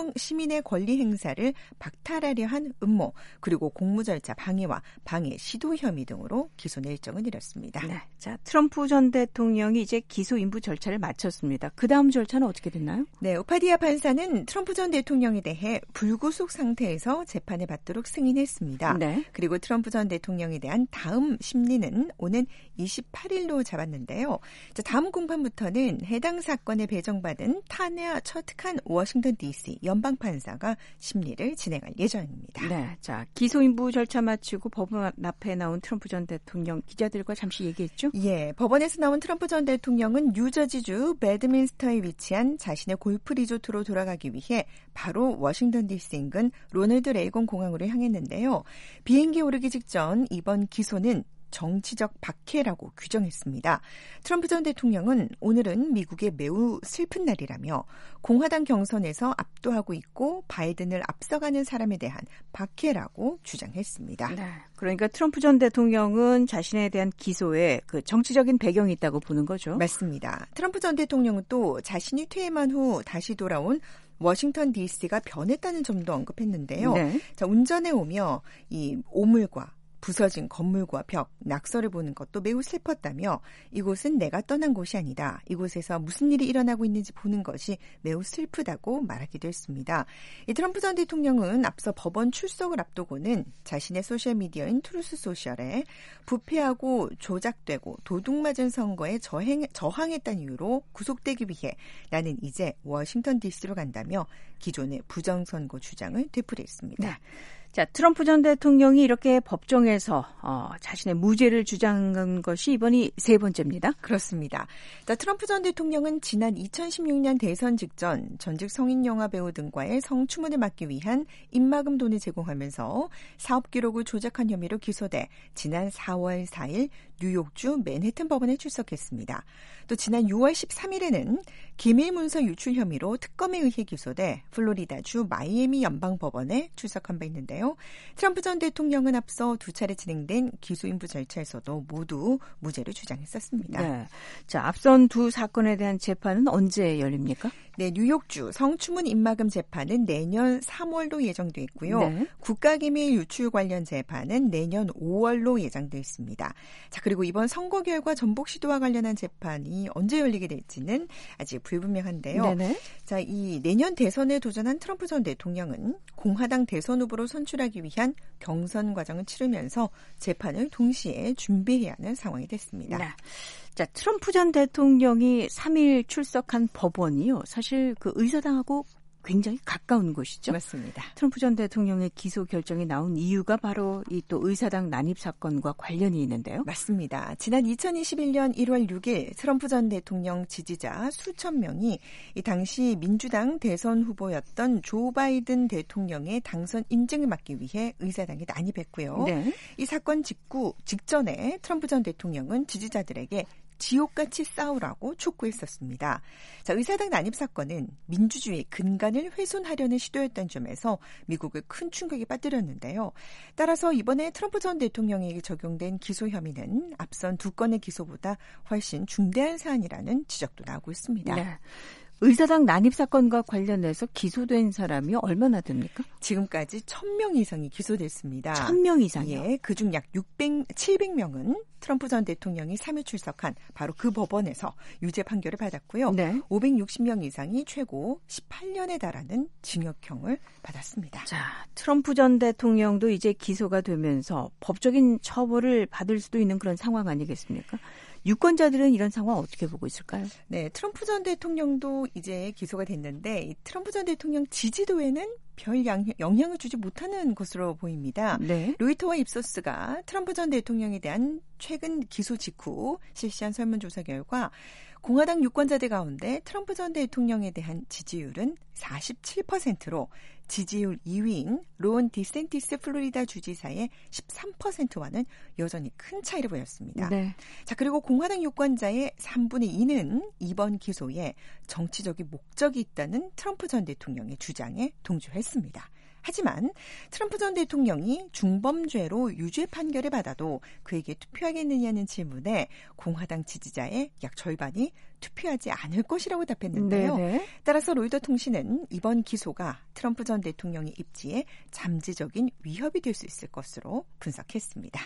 시민의 권리 행사를 박탈하려 한 음모, 그리고 공무 절차 방해와 방해 시도 혐의 등으로 기소 일정을 내렸습니다. 네. 자, 트럼프 전 대통령이 이제 기소 인부 절차를 마쳤습니다. 그 다음 절차는 어떻게 됐나요? 네, 우파디아 판사는 트럼프 전 대통령에 대해 불구속 상태에서 재판을 받도록 승인했습니다. 네. 그리고 트럼프 전 대통령에 대한 다음 심리는 오는 이십팔 일로 잡았는데요. 자, 다음 공판부터는 해당 사건에 배정받은 타냐 처트칸 워싱턴 디씨 연방 판사가 심리를 진행할 예정입니다. 네, 자, 기소 인부 절차 마치고 법원 앞에 나온 트럼프 전 대통령 기자들과 잠시 얘기했죠? 예, 법원에서 나온 트럼프 전 대통령은 뉴저지주 배드민스터에 위치한 자신의 골프 리조트로 돌아가기 위해 바로 워싱턴 디씨 인근 로널드 레이건 공항으로 향했는데요. 비행기 오르기 직전 이번 기소는 정치적 박해라고 규정했습니다. 트럼프 전 대통령은 오늘은 미국의 매우 슬픈 날이라며 공화당 경선에서 압도하고 있고 바이든을 앞서가는 사람에 대한 박해라고 주장했습니다. 네, 그러니까 트럼프 전 대통령은 자신에 대한 기소에 그 정치적인 배경이 있다고 보는 거죠. 맞습니다. 트럼프 전 대통령은 또 자신이 퇴임한 후 다시 돌아온 워싱턴 디씨가 변했다는 점도 언급했는데요. 네. 자, 운전해 오며 이 오물과 부서진 건물과 벽, 낙서를 보는 것도 매우 슬펐다며 이곳은 내가 떠난 곳이 아니다. 이곳에서 무슨 일이 일어나고 있는지 보는 것이 매우 슬프다고 말하기도 했습니다. 이 트럼프 전 대통령은 앞서 법원 출석을 앞두고는 자신의 소셜미디어인 트루스 소셜에 부패하고 조작되고 도둑맞은 선거에 저행, 저항했다는 이유로 구속되기 위해 나는 이제 워싱턴 디씨로 간다며 기존의 부정선거 주장을 되풀이했습니다. 네. 자, 트럼프 전 대통령이 이렇게 법정에서 어, 자신의 무죄를 주장한 것이 이번이 세 번째입니다. 그렇습니다. 자, 트럼프 전 대통령은 지난 이천십육 년 대선 직전 전직 성인 영화 배우 등과의 성추문을 막기 위한 입막음 돈을 제공하면서 사업 기록을 조작한 혐의로 기소돼 지난 사월 사일 뉴욕주 맨해튼 법원에 출석했습니다. 또 지난 유월 십삼일에는 기밀 문서 유출 혐의로 특검에 의해 기소돼 플로리다주 마이애미 연방법원에 출석한 바 있는데요. 트럼프 전 대통령은 앞서 두 차례 진행된 기소인부 절차에서도 모두 무죄를 주장했었습니다. 네. 자, 앞선 두 사건에 대한 재판은 언제 열립니까? 네, 뉴욕주 성추문 입막음 재판은 내년 삼월로 예정돼 있고요. 네. 국가기밀 유출 관련 재판은 내년 오월로 예정돼 있습니다. 자, 그리고 이번 선거 결과 전복 시도와 관련한 재판이 언제 열리게 될지는 아직 불분명한데요. 네네. 자, 이 내년 대선에 도전한 트럼프 전 대통령은 공화당 대선 후보로 선출하기 위한 경선 과정을 치르면서 재판을 동시에 준비해야 하는 상황이 됐습니다. 네. 자, 트럼프 전 대통령이 삼 일 출석한 법원이요. 사실 그 의사당하고 굉장히 가까운 곳이죠. 맞습니다. 트럼프 전 대통령의 기소 결정이 나온 이유가 바로 이 또 의사당 난입 사건과 관련이 있는데요. 맞습니다. 지난 이천이십일 년 일월 육일 트럼프 전 대통령 지지자 수천 명이 이 당시 민주당 대선 후보였던 조 바이든 대통령의 당선 인증을 막기 위해 의사당에 난입했고요. 네. 이 사건 직후 직전에 트럼프 전 대통령은 지지자들에게 지옥같이 싸우라고 촉구했었습니다. 자, 의사당 난입 사건은 민주주의의 근간을 훼손하려는 시도였던 점에서 미국을 큰 충격에 빠뜨렸는데요. 따라서 이번에 트럼프 전 대통령에게 적용된 기소 혐의는 앞선 두 건의 기소보다 훨씬 중대한 사안이라는 지적도 나오고 있습니다. 네. 의사당 난입 사건과 관련해서 기소된 사람이 얼마나 됩니까? 지금까지 천 명 이상이 기소됐습니다. 천 명 이상이요? 예, 그중 약 육백, 칠백 명은 트럼프 전 대통령이 삼 일 출석한 바로 그 법원에서 유죄 판결을 받았고요. 네. 오백육십 명 이상이 최고 십팔 년에 달하는 징역형을 받았습니다. 자, 트럼프 전 대통령도 이제 기소가 되면서 법적인 처벌을 받을 수도 있는 그런 상황 아니겠습니까? 유권자들은 이런 상황 어떻게 보고 있을까요? 네, 트럼프 전 대통령도 이제 기소가 됐는데 이 트럼프 전 대통령 지지도에는 별 영향을 주지 못하는 것으로 보입니다. 네. 로이터와 입소스가 트럼프 전 대통령에 대한 최근 기소 직후 실시한 설문조사 결과 공화당 유권자들 가운데 트럼프 전 대통령에 대한 지지율은 사십칠 퍼센트로 지지율 이 위인 론 디센티스 플로리다 주지사의 십삼 퍼센트와는 여전히 큰 차이를 보였습니다. 네. 자, 그리고 공화당 유권자의 삼분의 이는 이번 기소에 정치적인 목적이 있다는 트럼프 전 대통령의 주장에 동조했습니다. 하지만 트럼프 전 대통령이 중범죄로 유죄 판결을 받아도 그에게 투표하겠느냐는 질문에 공화당 지지자의 약 절반이 투표하지 않을 것이라고 답했는데요. 네네. 따라서 로이터 통신은 이번 기소가 트럼프 전 대통령의 입지에 잠재적인 위협이 될 수 있을 것으로 분석했습니다.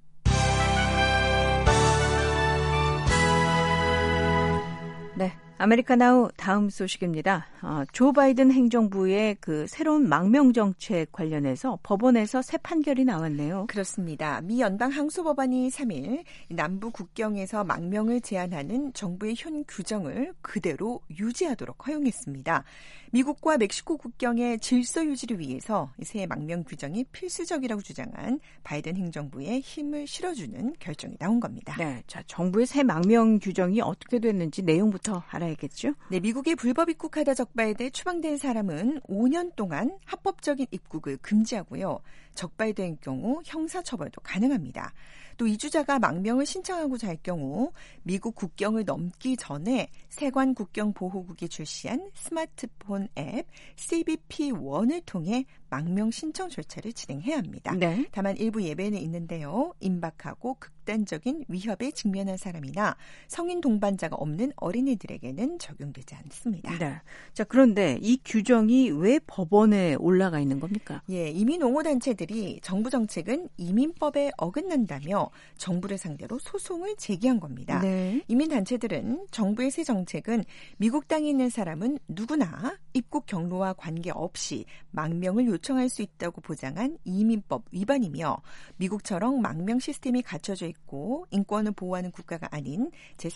네. 아메리카나우 다음 소식입니다. 어, 조 바이든 행정부의 그 새로운 망명 정책 관련해서 법원에서 새 판결이 나왔네요. 그렇습니다. 미 연방 항소법원이 삼 일 남부 국경에서 망명을 제한하는 정부의 현 규정을 그대로 유지하도록 허용했습니다. 미국과 멕시코 국경의 질서 유지를 위해서 새 망명 규정이 필수적이라고 주장한 바이든 행정부에 힘을 실어주는 결정이 나온 겁니다. 네, 자 정부의 새 망명 규정이 어떻게 됐는지 내용부터 알아야겠죠? 네, 미국에 불법 입국하다 적발돼 추방된 사람은 오 년 동안 합법적인 입국을 금지하고요. 적발된 경우 형사처벌도 가능합니다. 또 이주자가 망명을 신청하고자 할 경우 미국 국경을 넘기 전에 세관 국경 보호국이 출시한 스마트폰 앱 씨비피 원을 통해 망명 신청 절차를 진행해야 합니다. 네. 다만 일부 예외는 있는데요. 임박하고 극단적인 위협에 직면한 사람이나 성인 동반자가 없는 어린이들에게는 적용되지 않습니다. 네. 자, 그런데 이 규정이 왜 법원에 올라가 있는 겁니까? 예, 이민 옹호 단체들이 정부 정책은 이민법에 어긋난다며 정부를 상대로 소송을 제기한 겁니다. 네. 이민 단체들은 정부의 새 정책은 미국 땅에 있는 사람은 누구나 입국 경로와 관계없이 망명을 요청할 수 있다고 보장한 이민법 위반이며 미국처럼 망명 시스템이 갖춰져 있고 인권을 보호하는 국가가 아닌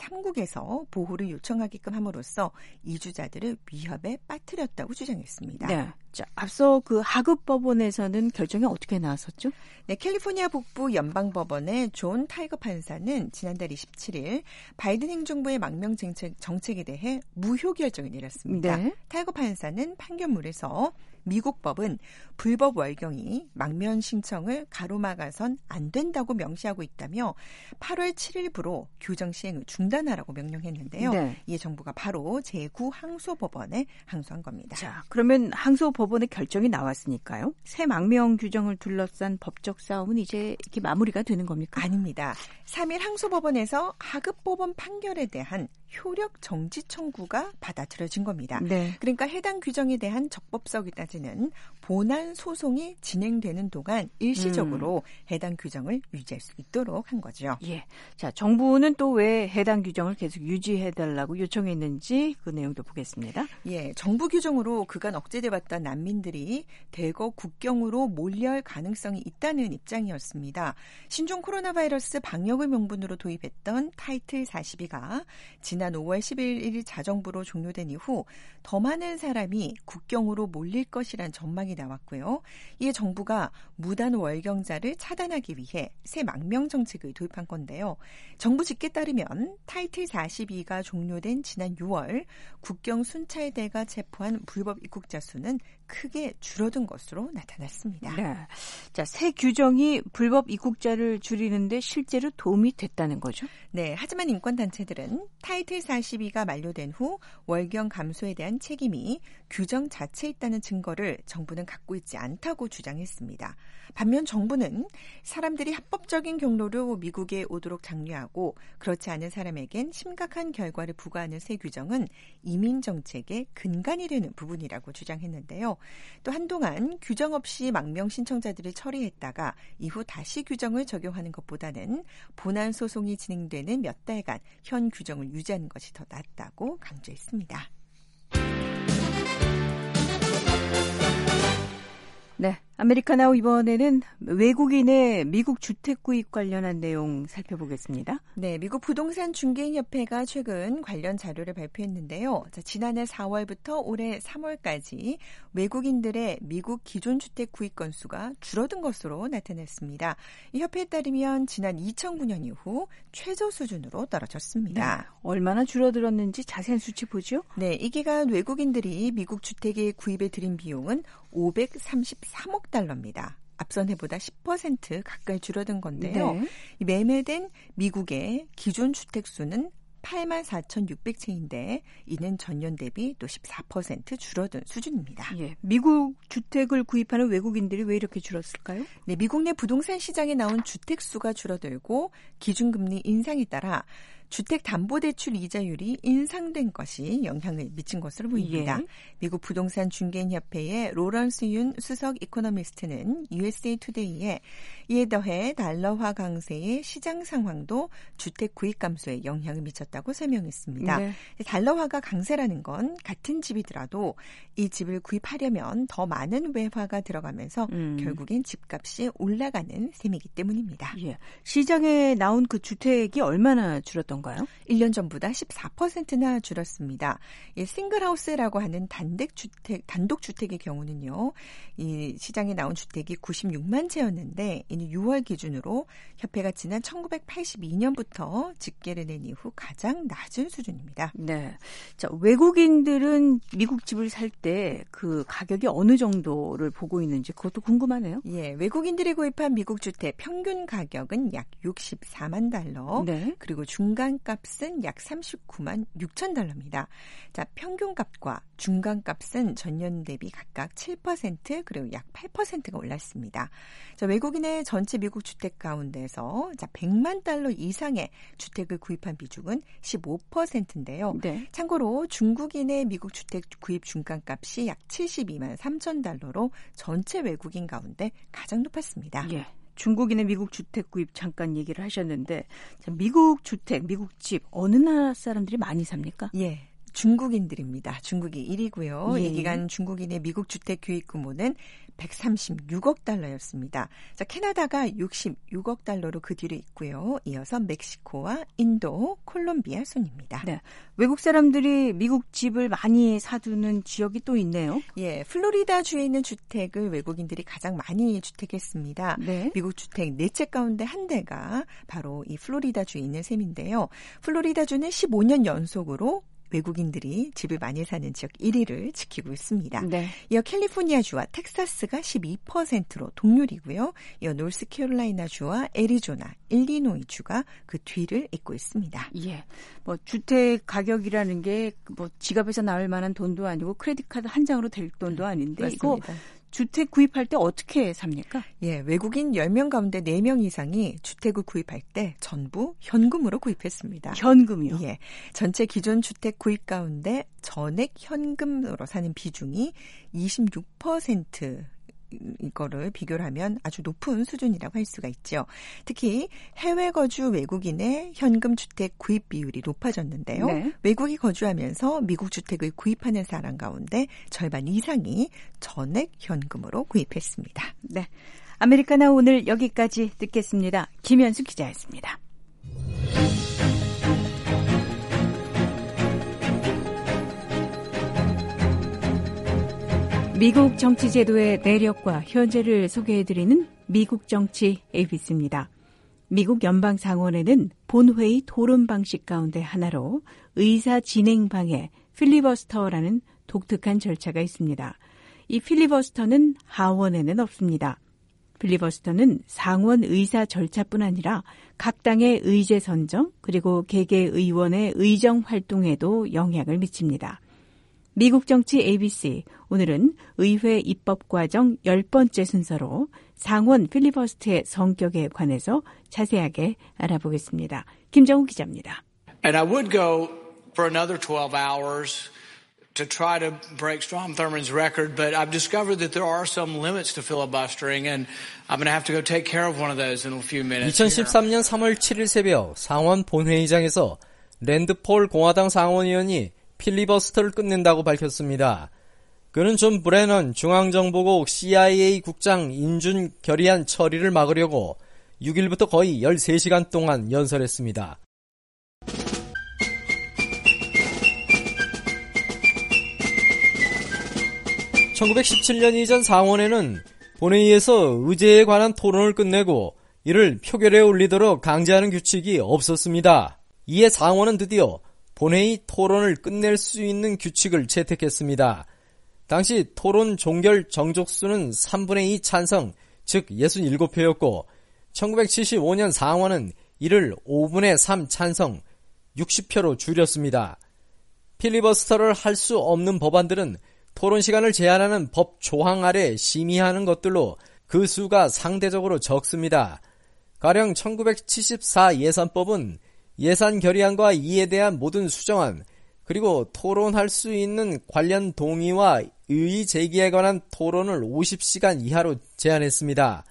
제삼국에서 보호를 요청하게끔 함으로써 이주자들을 위협에 빠뜨렸다고 주장했습니다. 네. 자, 앞서 그 하급 법원에서는 결정이 어떻게 나왔었죠? 네, 캘리포니아 북부 연방법원의 존 타이거 판사는 지난달 이십칠 일 바이든 행정부의 망명 정책, 정책에 대해 무효 결정을 내렸습니다. 네. 타이거 판사는 판결문에서 미국 법은 불법 월경이 망명 신청을 가로막아선 안 된다고 명시하고 있다며 팔월 칠일부로 규정 시행을 중단하라고 명령했는데요. 네. 이에 정부가 바로 제구 항소법원에 항소한 겁니다. 자, 그러면 항소법원의 결정이 나왔으니까요. 새 망명 규정을 둘러싼 법적 싸움은 이제 이렇게 마무리가 되는 겁니까? 아닙니다. 삼 일 항소법원에서 하급법원 판결에 대한 효력 정지 청구가 받아들여진 겁니다. 네. 그러니까 해당 규정에 대한 적법성이 따지는 본안 소송이 진행되는 동안 일시적으로 음. 해당 규정을 유지할 수 있도록 한 거죠. 예. 자, 정부는 또 왜 해당 규정을 계속 유지해달라고 요청했는지 그 내용도 보겠습니다. 예, 정부 규정으로 그간 억제돼 왔던 난민들이 대거 국경으로 몰려할 가능성이 있다는 입장이었습니다. 신종 코로나 바이러스 방역을 명분으로 도입했던 타이틀 사십이가 지난 오월 십일 일 자정부로 종료된 이후 더 많은 사람이 국경으로 몰릴 것 것이란 전망이 나왔고요. 이에 정부가 무단 월경자를 차단하기 위해 새 망명 정책을 도입한 건데요. 정부 직계에 따르면 타이틀 사십이가 종료된 지난 유월 국경 순찰대가 체포한 불법 입국자 수는 크게 줄어든 것으로 나타났습니다. 네. 자, 새 규정이 불법 입국자를 줄이는데 실제로 도움이 됐다는 거죠? 네. 하지만 인권단체들은 타이틀 사십이가 만료된 후 월경 감소에 대한 책임이 규정 자체에 있다는 증거를 정부는 갖고 있지 않다고 주장했습니다. 반면 정부는 사람들이 합법적인 경로로 미국에 오도록 장려하고 그렇지 않은 사람에겐 심각한 결과를 부과하는 새 규정은 이민 정책의 근간이 되는 부분이라고 주장했는데요. 또 한동안 규정 없이 망명 신청자들을 처리했다가 이후 다시 규정을 적용하는 것보다는 본안 소송이 진행되는 몇 달간 현 규정을 유지하는 것이 더 낫다고 강조했습니다. 네, 아메리카나우 이번에는 외국인의 미국 주택 구입 관련한 내용 살펴보겠습니다. 네, 미국 부동산 중개인협회가 최근 관련 자료를 발표했는데요. 자, 지난해 사월부터 올해 삼월까지 외국인들의 미국 기존 주택 구입 건수가 줄어든 것으로 나타났습니다. 이 협회에 따르면 지난 이천구 년 이후 최저 수준으로 떨어졌습니다. 네, 얼마나 줄어들었는지 자세한 수치 보죠? 네, 이 기간 외국인들이 미국 주택의 구입에 들인 비용은 오백삼십삼억 달러입니다. 앞선 해보다 십 퍼센트 가까이 줄어든 건데요. 네. 매매된 미국의 기존 주택 수는 팔만 사천육백 채인데 이는 전년 대비 또 십사 퍼센트 줄어든 수준입니다. 예, 미국 주택을 구입하는 외국인들이 왜 이렇게 줄었을까요? 네, 미국 내 부동산 시장에 나온 주택 수가 줄어들고 기준금리 인상에 따라 주택담보대출 이자율이 인상된 것이 영향을 미친 것으로 보입니다. 예. 미국 부동산 중개인협회의 로런스 윤 수석 이코노미스트는 유에스에이 투데이에 이에 더해 달러화 강세의 시장 상황도 주택 구입 감소에 영향을 미쳤다고 설명했습니다. 네. 달러화가 강세라는 건 같은 집이더라도 이 집을 구입하려면 더 많은 외화가 들어가면서 음. 결국엔 집값이 올라가는 셈이기 때문입니다. 예. 시장에 나온 그 주택이 얼마나 줄었던 가요? 일 년 전보다 십사 퍼센트나 줄었습니다. 이 싱글하우스라고 하는 단독주택, 단독주택의 경우는요. 이 시장에 나온 주택이 구십육만 채였는데 이는 유월 기준으로 협회가 지난 천구백팔십이 년부터 집계를 낸 이후 가장 낮은 수준입니다. 네. 자, 외국인들은 미국 집을 살 때 그 가격이 어느 정도를 보고 있는지 그것도 궁금하네요. 예, 외국인들이 구입한 미국 주택 평균 가격은 약 육십사만 달러. 네. 그리고 중간 값은 약 삼십구만 육천 달러입니다. 자, 평균값과 중간값은 전년 대비 각각 칠 퍼센트 그리고 약 팔 퍼센트가 올랐습니다. 자, 외국인의 전체 미국 주택 가운데서 자, 백만 달러 이상의 주택을 구입한 비중은 십오 퍼센트인데요. 네. 참고로 중국인의 미국 주택 구입 중간값이 약 칠십이만 삼천 달러로 전체 외국인 가운데 가장 높았습니다. 예. 중국인의 미국 주택 구입 잠깐 얘기를 하셨는데 미국 주택, 미국 집 어느 나라 사람들이 많이 삽니까? 예, 중국인들입니다. 중국이 일 위고요. 예. 이 기간 중국인의 미국 주택 구입 규모는 백삼십육억 달러였습니다. 자, 캐나다가 육십육억 달러로 그 뒤로 있고요. 이어서 멕시코와 인도, 콜롬비아 순입니다. 네, 외국 사람들이 미국 집을 많이 사두는 지역이 또 있네요. 예, 플로리다주에 있는 주택을 외국인들이 가장 많이 주택했습니다. 네. 미국 주택 네 채 가운데 한 대가 바로 이 플로리다주에 있는 셈인데요. 플로리다주는 십오 년 연속으로 외국인들이 집을 많이 사는 지역 일 위를 지키고 있습니다. 네. 이어 캘리포니아주와 텍사스가 십이 퍼센트로 동률이고요. 이어 노스캐롤라이나주와 애리조나, 일리노이주가 그 뒤를 잇고 있습니다. 예, 뭐 주택 가격이라는 게 뭐 지갑에서 나올 만한 돈도 아니고 크레딧 카드 한 장으로 될 돈도 아닌데 맞습니다. 이거 주택 구입할 때 어떻게 삽니까? 예, 외국인 열 명 가운데 네 명 이상이 주택을 구입할 때 전부 현금으로 구입했습니다. 현금이요? 예. 전체 기존 주택 구입 가운데 전액 현금으로 사는 비중이 이십육 퍼센트 이거를 비교를 하면 아주 높은 수준이라고 할 수가 있죠. 특히 해외 거주 외국인의 현금 주택 구입 비율이 높아졌는데요. 네. 외국에 거주하면서 미국 주택을 구입하는 사람 가운데 절반 이상이 전액 현금으로 구입했습니다. 네, 아메리카나 오늘 여기까지 듣겠습니다. 김현수 기자였습니다. 미국 정치 제도의 내력과 현재를 소개해드리는 미국 정치 에이비씨입니다. 미국 연방상원에는 본회의 토론 방식 가운데 하나로 의사 진행방해 필리버스터라는 독특한 절차가 있습니다. 이 필리버스터는 하원에는 없습니다. 필리버스터는 상원 의사 절차뿐 아니라 각 당의 의제 선정 그리고 개개 의원의 의정 활동에도 영향을 미칩니다. 미국 정치 에이비씨, 오늘은 의회 입법과정 열 번째 순서로 상원 필리버스터의 성격에 관해서 자세하게 알아보겠습니다. 김정우 기자입니다. And I would go for another twelve hours to try to break Strom Thurmond's record, but I've discovered that there are some limits to filibustering, and I'm going to have to go take care of one of those in a few minutes. 이천십삼 년 삼월 칠일 새벽 상원 본회의장에서 랜드 폴 공화당 상원의원이 필리버스터를 끝낸다고 밝혔습니다. 그는 존 브래넌 중앙정보국 씨아이에이 국장 인준 결의안 처리를 막으려고 육 일부터 거의 열세 시간 동안 연설했습니다. 천구백십칠 년 이전 상원에는 본회의에서 의제에 관한 토론을 끝내고 이를 표결에 올리도록 강제하는 규칙이 없었습니다. 이에 상원은 드디어 본회의 토론을 끝낼 수 있는 규칙을 채택했습니다. 당시 토론 종결 정족수는 삼분의 이 찬성, 즉 육십칠 표였고 천구백칠십오 년 상원은 이를 오분의 삼 찬성, 육십 표로 줄였습니다. 필리버스터를 할 수 없는 법안들은 토론 시간을 제한하는 법 조항 아래 심의하는 것들로 그 수가 상대적으로 적습니다. 가령 천구백칠십사 예산법은 예산 결의안과 이에 대한 모든 수정안, 그리고 토론할 수 있는 관련 동의와 의의 제기에 관한 토론을 오십 시간 이하로 제한했습니다.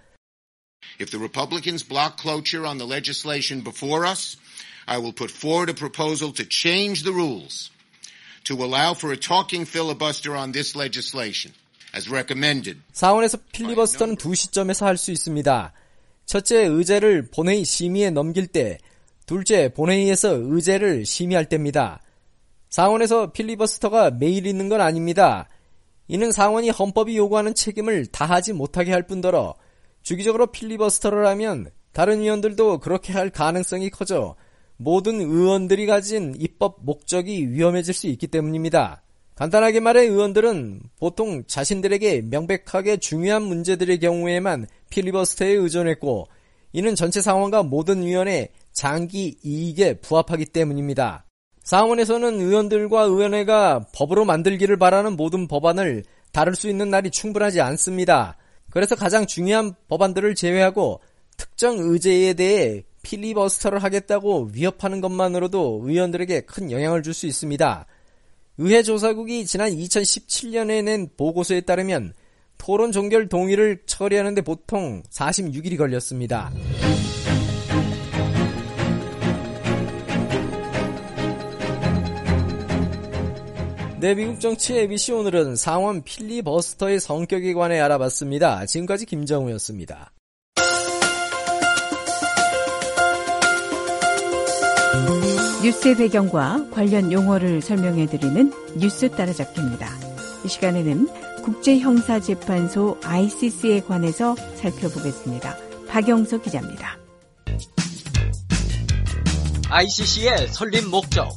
If the Republicans block cloture on the legislation before us, I will put forward a proposal to change the rules to allow for a talking filibuster on this legislation, as recommended. 상원에서 필리버스터는 두 시점에서 할 수 있습니다. 첫째, 의제를 본회의 심의에 넘길 때, 둘째, 본회의에서 의제를 심의할 때입니다. 상원에서 필리버스터가 매일 있는 건 아닙니다. 이는 상원이 헌법이 요구하는 책임을 다하지 못하게 할 뿐더러 주기적으로 필리버스터를 하면 다른 의원들도 그렇게 할 가능성이 커져 모든 의원들이 가진 입법 목적이 위험해질 수 있기 때문입니다. 간단하게 말해 의원들은 보통 자신들에게 명백하게 중요한 문제들의 경우에만 필리버스터에 의존했고 이는 전체 상원과 모든 의원의 장기 이익에 부합하기 때문입니다. 상원에서는 의원들과 의원회가 법으로 만들기를 바라는 모든 법안을 다룰 수 있는 날이 충분하지 않습니다. 그래서 가장 중요한 법안들을 제외하고 특정 의제에 대해 필리버스터를 하겠다고 위협하는 것만으로도 의원들에게 큰 영향을 줄 수 있습니다. 의회 조사국이 지난 이천십칠 년에 낸 보고서에 따르면 토론 종결 동의를 처리하는 데 보통 사십육 일이 걸렸습니다. 네, 미국 정치 에이비씨 오늘은 상원 필리버스터의 성격에 관해 알아봤습니다. 지금까지 김정우였습니다. 뉴스의 배경과 관련 용어를 설명해드리는 뉴스 따라잡기입니다. 이 시간에는 국제형사재판소 아이씨씨에 관해서 살펴보겠습니다. 박영석 기자입니다. 아이씨씨의 설립 목적.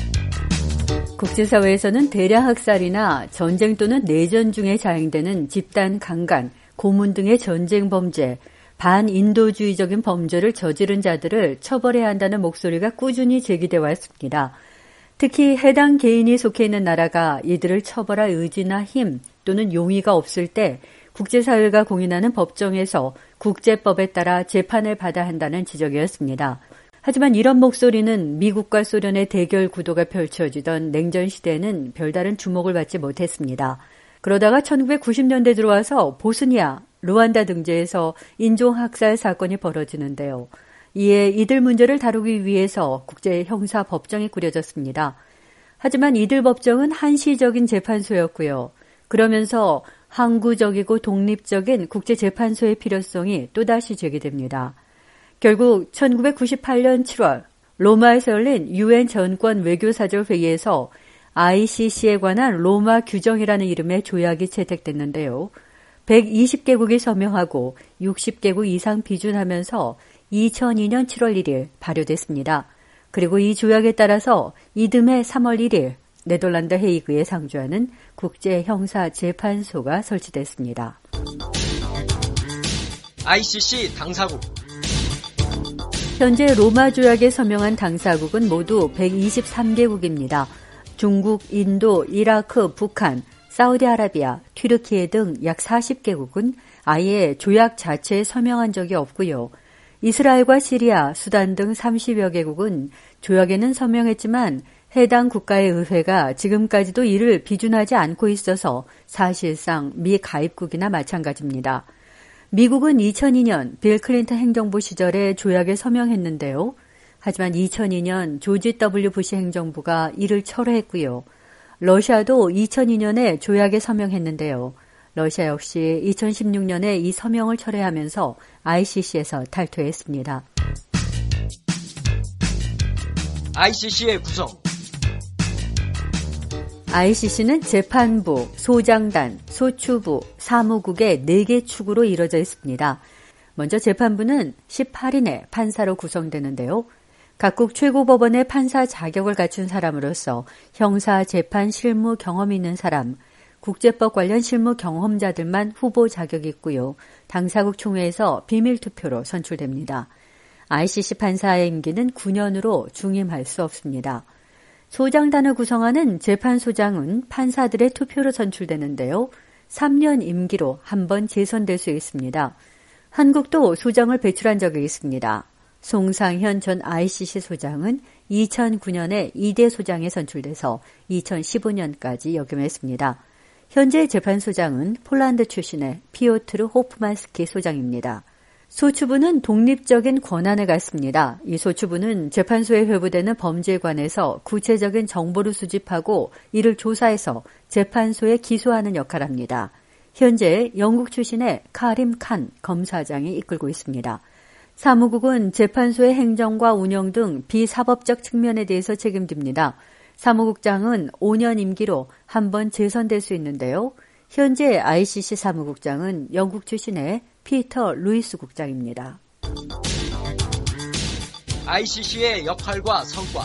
국제사회에서는 대량 학살이나 전쟁 또는 내전 중에 자행되는 집단 강간, 고문 등의 전쟁 범죄, 반인도주의적인 범죄를 저지른 자들을 처벌해야 한다는 목소리가 꾸준히 제기되어 왔습니다. 특히 해당 개인이 속해 있는 나라가 이들을 처벌할 의지나 힘 또는 용의가 없을 때 국제사회가 공인하는 법정에서 국제법에 따라 재판을 받아야 한다는 지적이었습니다. 하지만 이런 목소리는 미국과 소련의 대결 구도가 펼쳐지던 냉전 시대에는 별다른 주목을 받지 못했습니다. 그러다가 천구백구십 년대 들어와서 보스니아, 루안다 등지에서 인종학살 사건이 벌어지는데요. 이에 이들 문제를 다루기 위해서 국제형사법정이 꾸려졌습니다. 하지만 이들 법정은 한시적인 재판소였고요. 그러면서 항구적이고 독립적인 국제재판소의 필요성이 또다시 제기됩니다. 결국 천구백구십팔 년 칠월 로마에서 열린 유엔 전권 외교사절 회의에서 아이씨씨에 관한 로마 규정이라는 이름의 조약이 채택됐는데요. 백이십 개국이 서명하고 육십 개국 이상 비준하면서 이천이 년 칠월 일일 발효됐습니다. 그리고 이 조약에 따라서 이듬해 삼월 일일 네덜란드 헤이그에 상주하는 국제형사재판소가 설치됐습니다. 아이씨씨 당사국. 현재 로마 조약에 서명한 당사국은 모두 백이십삼 개국입니다. 중국, 인도, 이라크, 북한, 사우디아라비아, 튀르키예 등 약 사십 개국은 아예 조약 자체에 서명한 적이 없고요. 이스라엘과 시리아, 수단 등 삼십여 개국은 조약에는 서명했지만 해당 국가의 의회가 지금까지도 이를 비준하지 않고 있어서 사실상 미가입국이나 마찬가지입니다. 미국은 이천이 년 빌 클린턴 행정부 시절에 조약에 서명했는데요. 하지만 이천이 년 조지 더블유 부시 행정부가 이를 철회했고요. 러시아도 이천이 년에 조약에 서명했는데요. 러시아 역시 이천십육 년에 이 서명을 철회하면서 아이씨씨에서 탈퇴했습니다. 아이씨씨의 구성. 아이씨씨는 재판부, 소장단, 소추부, 사무국의 네 개 축으로 이루어져 있습니다. 먼저 재판부는 십팔 인의 판사로 구성되는데요. 각국 최고법원의 판사 자격을 갖춘 사람으로서 형사 재판 실무 경험이 있는 사람, 국제법 관련 실무 경험자들만 후보 자격이 있고요. 당사국 총회에서 비밀투표로 선출됩니다. 아이씨씨 판사의 임기는 구 년으로 중임할 수 없습니다. 소장단을 구성하는 재판소장은 판사들의 투표로 선출되는데요. 삼 년 임기로 한 번 재선될 수 있습니다. 한국도 소장을 배출한 적이 있습니다. 송상현 전 아이씨씨 소장은 이천구 년에 이 대 소장에 선출돼서 이천십오 년까지 역임했습니다. 현재 재판소장은 폴란드 출신의 피오트르 호프만스키 소장입니다. 소추부는 독립적인 권한을 갖습니다. 이 소추부는 재판소에 회부되는 범죄에 관해서 구체적인 정보를 수집하고 이를 조사해서 재판소에 기소하는 역할을 합니다. 현재 영국 출신의 카림 칸 검사장이 이끌고 있습니다. 사무국은 재판소의 행정과 운영 등 비사법적 측면에 대해서 책임집니다. 사무국장은 오 년 임기로 한 번 재선될 수 있는데요. 현재 아이씨씨 사무국장은 영국 출신의 피터 루이스 국장입니다. 아이씨씨의 역할과 성과.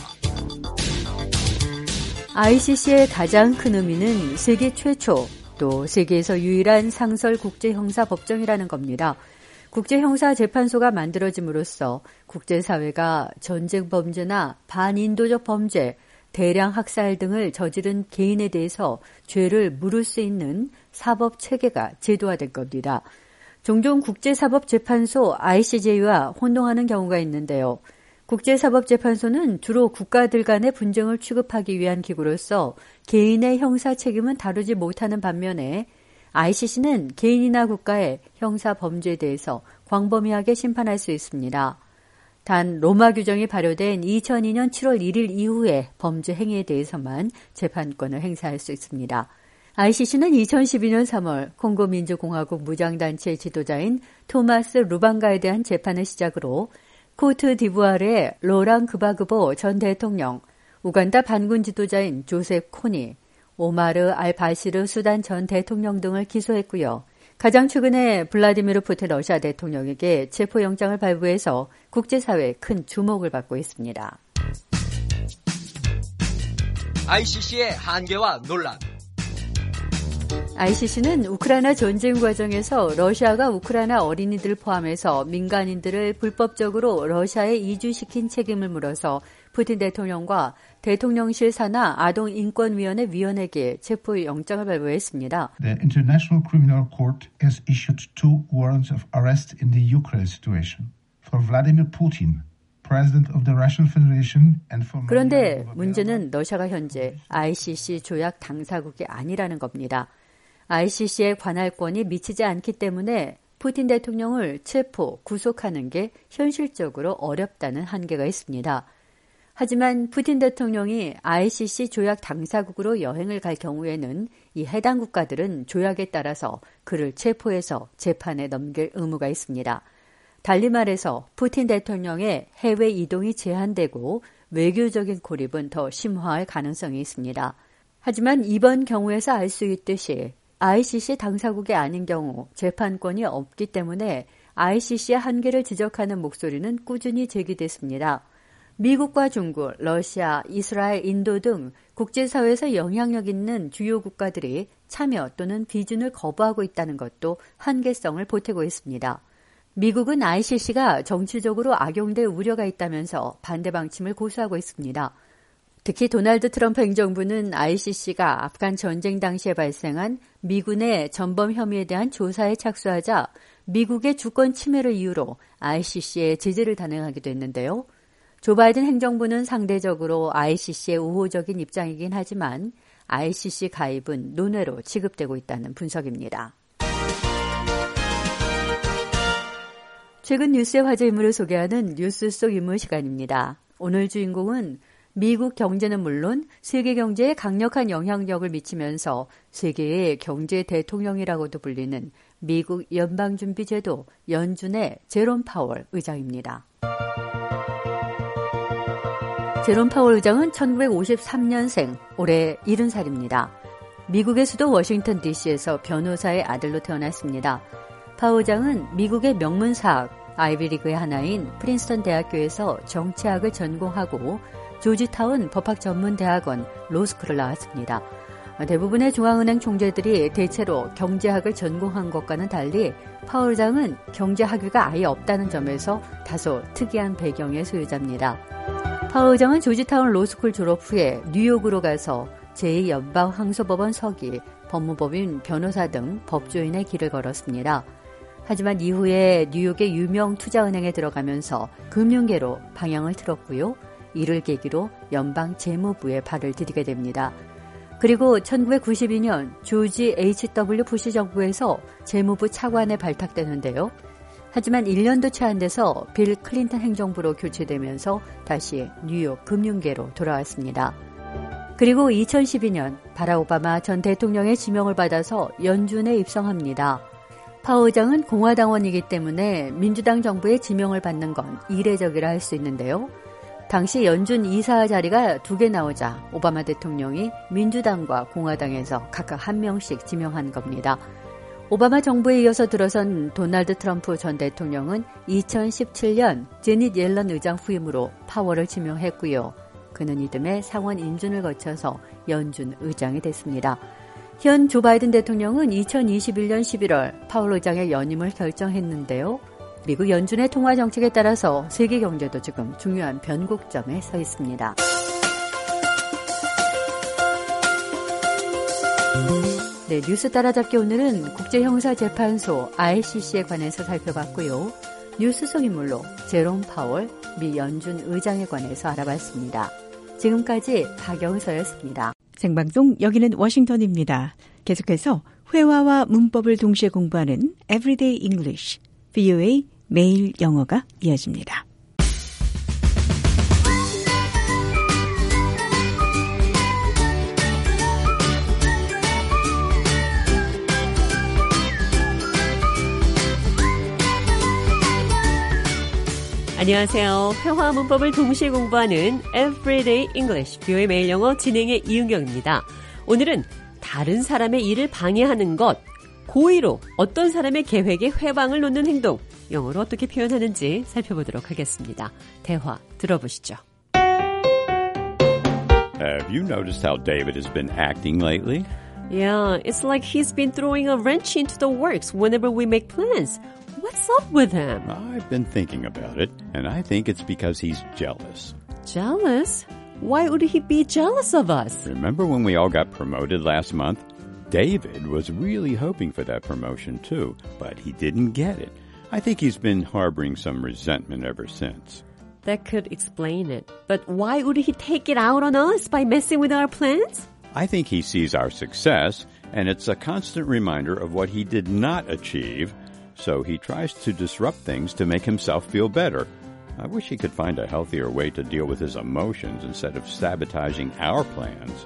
아이씨씨의 가장 큰 의미는 세계 최초 또 세계에서 유일한 상설 국제형사법정이라는 겁니다. 국제형사재판소가 만들어짐으로써 국제사회가 전쟁 범죄나 반인도적 범죄, 대량 학살 등을 저지른 개인에 대해서 죄를 물을 수 있는 사법체계가 제도화된 겁니다. 종종 국제사법재판소 아이씨제이와 혼동하는 경우가 있는데요. 국제사법재판소는 주로 국가들 간의 분쟁을 취급하기 위한 기구로서 개인의 형사 책임은 다루지 못하는 반면에 아이씨씨는 개인이나 국가의 형사 범죄에 대해서 광범위하게 심판할 수 있습니다. 단 로마 규정이 발효된 이천이 년 칠월 일일 이후에 범죄 행위에 대해서만 재판권을 행사할 수 있습니다. 아이씨씨는 이천십이 년 삼월 콩고 민주공화국 무장단체 지도자인 토마스 루방가에 대한 재판을 시작으로 코트 디부아르의 로랑 그바그보 전 대통령, 우간다 반군 지도자인 조셉 코니, 오마르 알바시르 수단 전 대통령 등을 기소했고요. 가장 최근에 블라디미르 푸틴 러시아 대통령에게 체포영장을 발부해서 국제사회의 큰 주목을 받고 있습니다. 아이씨씨의 한계와 논란. 아이씨씨는 우크라이나 전쟁 과정에서 러시아가 우크라이나 어린이들을 포함해서 민간인들을 불법적으로 러시아에 이주시킨 책임을 물어서 푸틴 대통령과 대통령실 산하 아동인권위원회 위원에게 체포영장을 발부했습니다. The International Criminal Court has issued two warrants of arrest in the Ukraine situation for Vladimir Putin. 그런데 문제는 러시아가 현재 아이씨씨 조약 당사국이 아니라는 겁니다. 아이씨씨의 관할권이 미치지 않기 때문에 푸틴 대통령을 체포, 구속하는 게 현실적으로 어렵다는 한계가 있습니다. 하지만 푸틴 대통령이 아이씨씨 조약 당사국으로 여행을 갈 경우에는 이 해당 국가들은 조약에 따라서 그를 체포해서 재판에 넘길 의무가 있습니다. 달리 말해서 푸틴 대통령의 해외 이동이 제한되고 외교적인 고립은 더 심화할 가능성이 있습니다. 하지만 이번 경우에서 알 수 있듯이 아이씨씨 당사국이 아닌 경우 재판권이 없기 때문에 아이씨씨의 한계를 지적하는 목소리는 꾸준히 제기됐습니다. 미국과 중국, 러시아, 이스라엘, 인도 등 국제사회에서 영향력 있는 주요 국가들이 참여 또는 비준을 거부하고 있다는 것도 한계성을 보태고 있습니다. 미국은 아이씨씨가 정치적으로 악용될 우려가 있다면서 반대 방침을 고수하고 있습니다. 특히 도널드 트럼프 행정부는 아이씨씨가 아프간 전쟁 당시에 발생한 미군의 전범 혐의에 대한 조사에 착수하자 미국의 주권 침해를 이유로 아이씨씨에 제재를 단행하기도 했는데요. 조 바이든 행정부는 상대적으로 아이씨씨에 우호적인 입장이긴 하지만 아이씨씨 가입은 논외로 취급되고 있다는 분석입니다. 최근 뉴스의 화제 인물을 소개하는 뉴스 속 인물 시간입니다. 오늘 주인공은 미국 경제는 물론 세계 경제에 강력한 영향력을 미치면서 세계의 경제 대통령이라고도 불리는 미국 연방준비제도 연준의 제롬 파월 의장입니다. 제롬 파월 의장은 천구백오십삼 년생, 올해 일흔 살입니다. 미국의 수도 워싱턴 디씨에서 변호사의 아들로 태어났습니다. 파월 의장은 미국의 명문사학 아이비리그의 하나인 프린스턴 대학교에서 정치학을 전공하고 조지타운 법학전문대학원 로스쿨을 나왔습니다. 대부분의 중앙은행 총재들이 대체로 경제학을 전공한 것과는 달리 파월 의장은 경제학위가 아예 없다는 점에서 다소 특이한 배경의 소유자입니다. 파월 의장은 조지타운 로스쿨 졸업 후에 뉴욕으로 가서 제이 연방항소법원 서기, 법무법인, 변호사 등 법조인의 길을 걸었습니다. 하지만 이후에 뉴욕의 유명 투자은행에 들어가면서 금융계로 방향을 틀었고요. 이를 계기로 연방 재무부에 발을 디디게 됩니다. 그리고 천구백구십이 년 조지 에이치 더블유 부시 정부에서 재무부 차관에 발탁되는데요. 하지만 일 년도 채 안 돼서 빌 클린턴 행정부로 교체되면서 다시 뉴욕 금융계로 돌아왔습니다. 그리고 이천십이 년 바락 오바마 전 대통령의 지명을 받아서 연준에 입성합니다. 파월 의장은 공화당원이기 때문에 민주당 정부의 지명을 받는 건 이례적이라 할 수 있는데요. 당시 연준 이사 자리가 두 개 나오자 오바마 대통령이 민주당과 공화당에서 각각 한 명씩 지명한 겁니다. 오바마 정부에 이어서 들어선 도널드 트럼프 전 대통령은 이천십칠 년 제닛 옐런 의장 후임으로 파월을 지명했고요. 그는 이듬해 상원 인준을 거쳐서 연준 의장이 됐습니다. 현 조 바이든 대통령은 이천이십일 년 십일월 파월 의장의 연임을 결정했는데요. 미국 연준의 통화 정책에 따라서 세계 경제도 지금 중요한 변곡점에 서 있습니다. 네, 뉴스 따라잡기 오늘은 국제형사재판소 아이씨씨에 관해서 살펴봤고요. 뉴스 속 인물로 제롬 파월 미 연준 의장에 관해서 알아봤습니다. 지금까지 박영서였습니다. 생방송 여기는 워싱턴입니다. 계속해서 회화와 문법을 동시에 공부하는 Everyday English, 브이오에이 매일 영어가 이어집니다. 안녕하세요. 회화 문법을 동시에 공부하는 Everyday English, 브이오에이 매일 영어 진행의 이은경입니다. 오늘은 다른 사람의 일을 방해하는 것, 고의로 어떤 사람의 계획에 회방을 놓는 행동, 영어로 어떻게 표현하는지 살펴보도록 하겠습니다. 대화 들어보시죠. Have you noticed how David has been acting lately? Yeah, it's like he's been throwing a wrench into the works whenever we make plans. What's up with him? I've been thinking about it, and I think it's because he's jealous. Jealous? Why would he be jealous of us? Remember when we all got promoted last month? David was really hoping for that promotion too, but he didn't get it. I think he's been harboring some resentment ever since. That could explain it. But why would he take it out on us by messing with our plans? I think he sees our success, and it's a constant reminder of what he did not achieve, so he tries to disrupt things to make himself feel better. I wish he could find a healthier way to deal with his emotions instead of sabotaging our plans.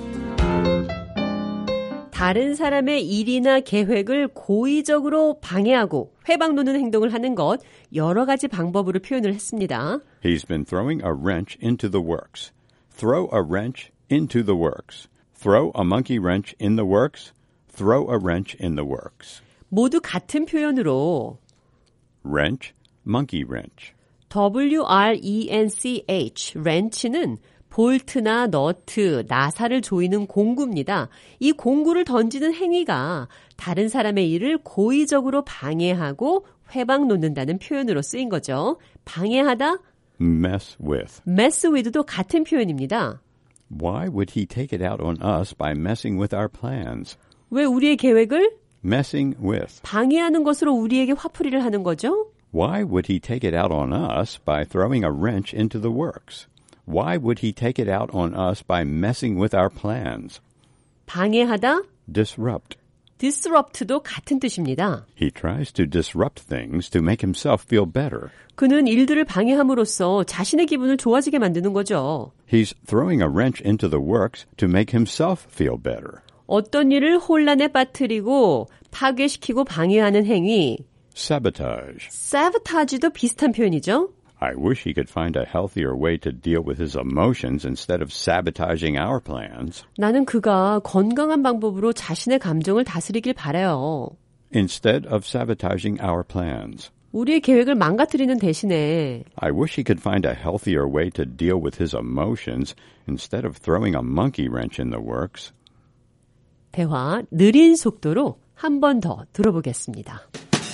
다른 사람의 일이나 계획을 고의적으로 방해하고 회방 놓는 행동을 하는 것, 여러 가지 방법으로 표현을 했습니다. He's been throwing a wrench into the works. Throw a wrench into the works. Throw a monkey wrench in the works. Throw a wrench in the works. 모두 같은 표현으로 wrench, monkey wrench. 더블유 알 이 엔 치 에이치, wrench는 볼트나 너트, 나사를 조이는 공구입니다. 이 공구를 던지는 행위가 다른 사람의 일을 고의적으로 방해하고 회방 놓는다는 표현으로 쓰인 거죠. 방해하다, mess with. mess with도 같은 표현입니다. Why would he take it out on us by messing with our plans? 왜 우리의 계획을 messing with. 방해하는 것으로 우리에게 화풀이를 하는 거죠? Why would he take it out on us by throwing a wrench into the works? Why would he take it out on us by messing with our plans? 방해하다, disrupt. disrupt도 같은 뜻입니다. He tries to disrupt things to make himself feel better. 그는 일들을 방해함으로써 자신의 기분을 좋아지게 만드는 거죠. He's throwing a wrench into the works to make himself feel better. 어떤 일을 혼란에 빠뜨리고 파괴시키고 방해하는 행위. Sabotage. sabotage도 비슷한 표현이죠. I wish he could find a healthier way to deal with his emotions instead of sabotaging our plans. 나는 그가 건강한 방법으로 자신의 감정을 다스리길 바라요. Instead of sabotaging our plans. 우리의 계획을 망가뜨리는 대신에 I wish he could find a healthier way to deal with his emotions instead of throwing a monkey wrench in the works. 대화 느린 속도로 한 번 더 들어보겠습니다.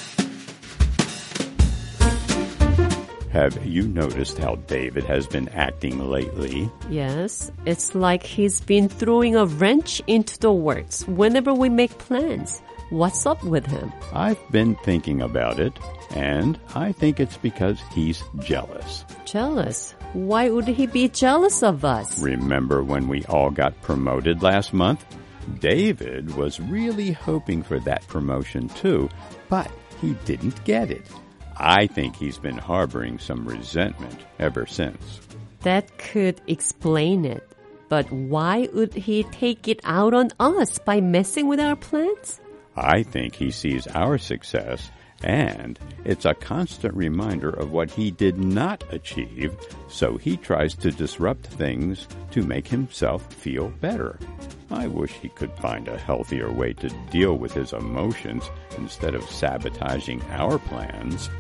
Have you noticed how David has been acting lately? Yes, it's like he's been throwing a wrench into the works whenever we make plans. What's up with him? I've been thinking about it, and I think it's because he's jealous. Jealous? Why would he be jealous of us? Remember when we all got promoted last month? David was really hoping for that promotion too, but he didn't get it. I think he's been harboring some resentment ever since. That could explain it. But why would he take it out on us by messing with our plans? I think he sees our success, and it's a constant reminder of what he did not achieve, so he tries to disrupt things to make himself feel better. I wish he could find a healthier way to deal with his emotions instead of sabotaging our plans.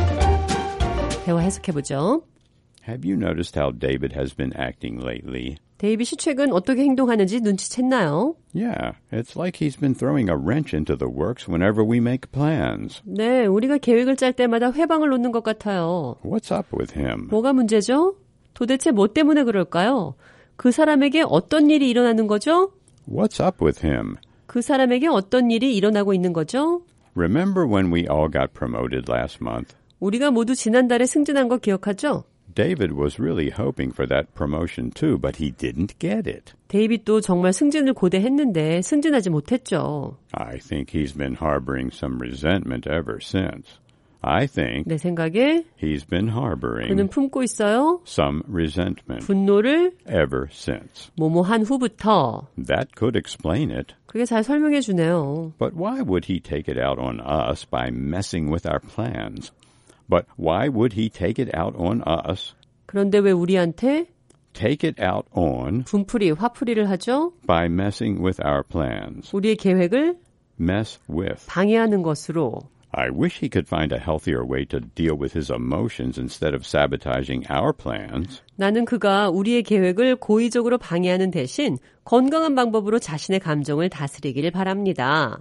대화 해석해보죠. Have you noticed how David has been acting lately? 데이빗이 최근 어떻게 행동하는지 눈치챘나요? Yeah, it's like he's been throwing a wrench into the works whenever we make plans. 네, 우리가 계획을 짤 때마다 회방을 놓는 것 같아요. What's up with him? 뭐가 문제죠? 도대체 뭐 때문에 그럴까요? 그 사람에게 어떤 일이 일어나는 거죠? What's up with him? 그 사람에게 어떤 일이 일어나고 있는 거죠? Remember when we all got promoted last month? 우리가 모두 지난달에 승진한 거 기억하죠? David was really hoping for that promotion too, but he didn't get it. 데이빗도 정말 승진을 고대했는데 승진하지 못했죠. I think he's been harboring some resentment ever since. I think 내 생각에 he's been harboring 그는 품고 있어요. some resentment 분노를 ever since. 뭐뭐한 후부터. That could explain it. 그게 잘 설명해 주네요. But why would he take it out on us by messing with our plans? But why would he take it out on us? 그런데 왜 우리한테 take it out on 분풀이, 화풀이를 하죠? by messing with our plans. 우리의 계획을 mess with. 방해하는 것으로. I wish he could find a healthier way to deal with his emotions instead of sabotaging our plans. 나는 그가 우리의 계획을 고의적으로 방해하는 대신 건강한 방법으로 자신의 감정을 다스리기를 바랍니다.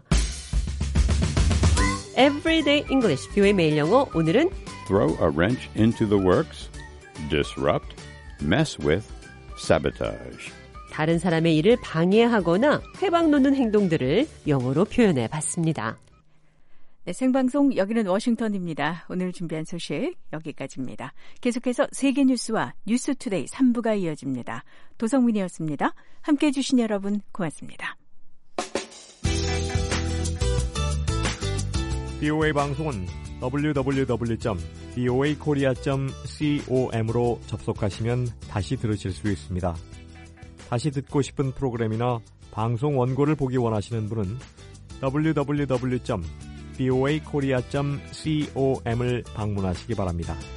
Everyday English, 뷰의 매일 영어. 오늘은 throw a wrench into the works, disrupt, mess with, sabotage. 다른 사람의 일을 방해하거나 회방 놓는 행동들을 영어로 표현해 봤습니다. 네, 생방송 여기는 워싱턴입니다. 오늘 준비한 소식 여기까지입니다. 계속해서 세계 뉴스와 뉴스투데이 삼 부가 이어집니다. 도성민이었습니다. 함께해 주신 여러분 고맙습니다. 비오에이 방송은 더블유 더블유 더블유 점 비오에이 코리아 점 com으로 접속하시면 다시 들으실 수 있습니다. 다시 듣고 싶은 프로그램이나 방송 원고를 보기 원하시는 분은 더블유 더블유 더블유 점 비오에이 코리아 점 com을 방문하시기 바랍니다.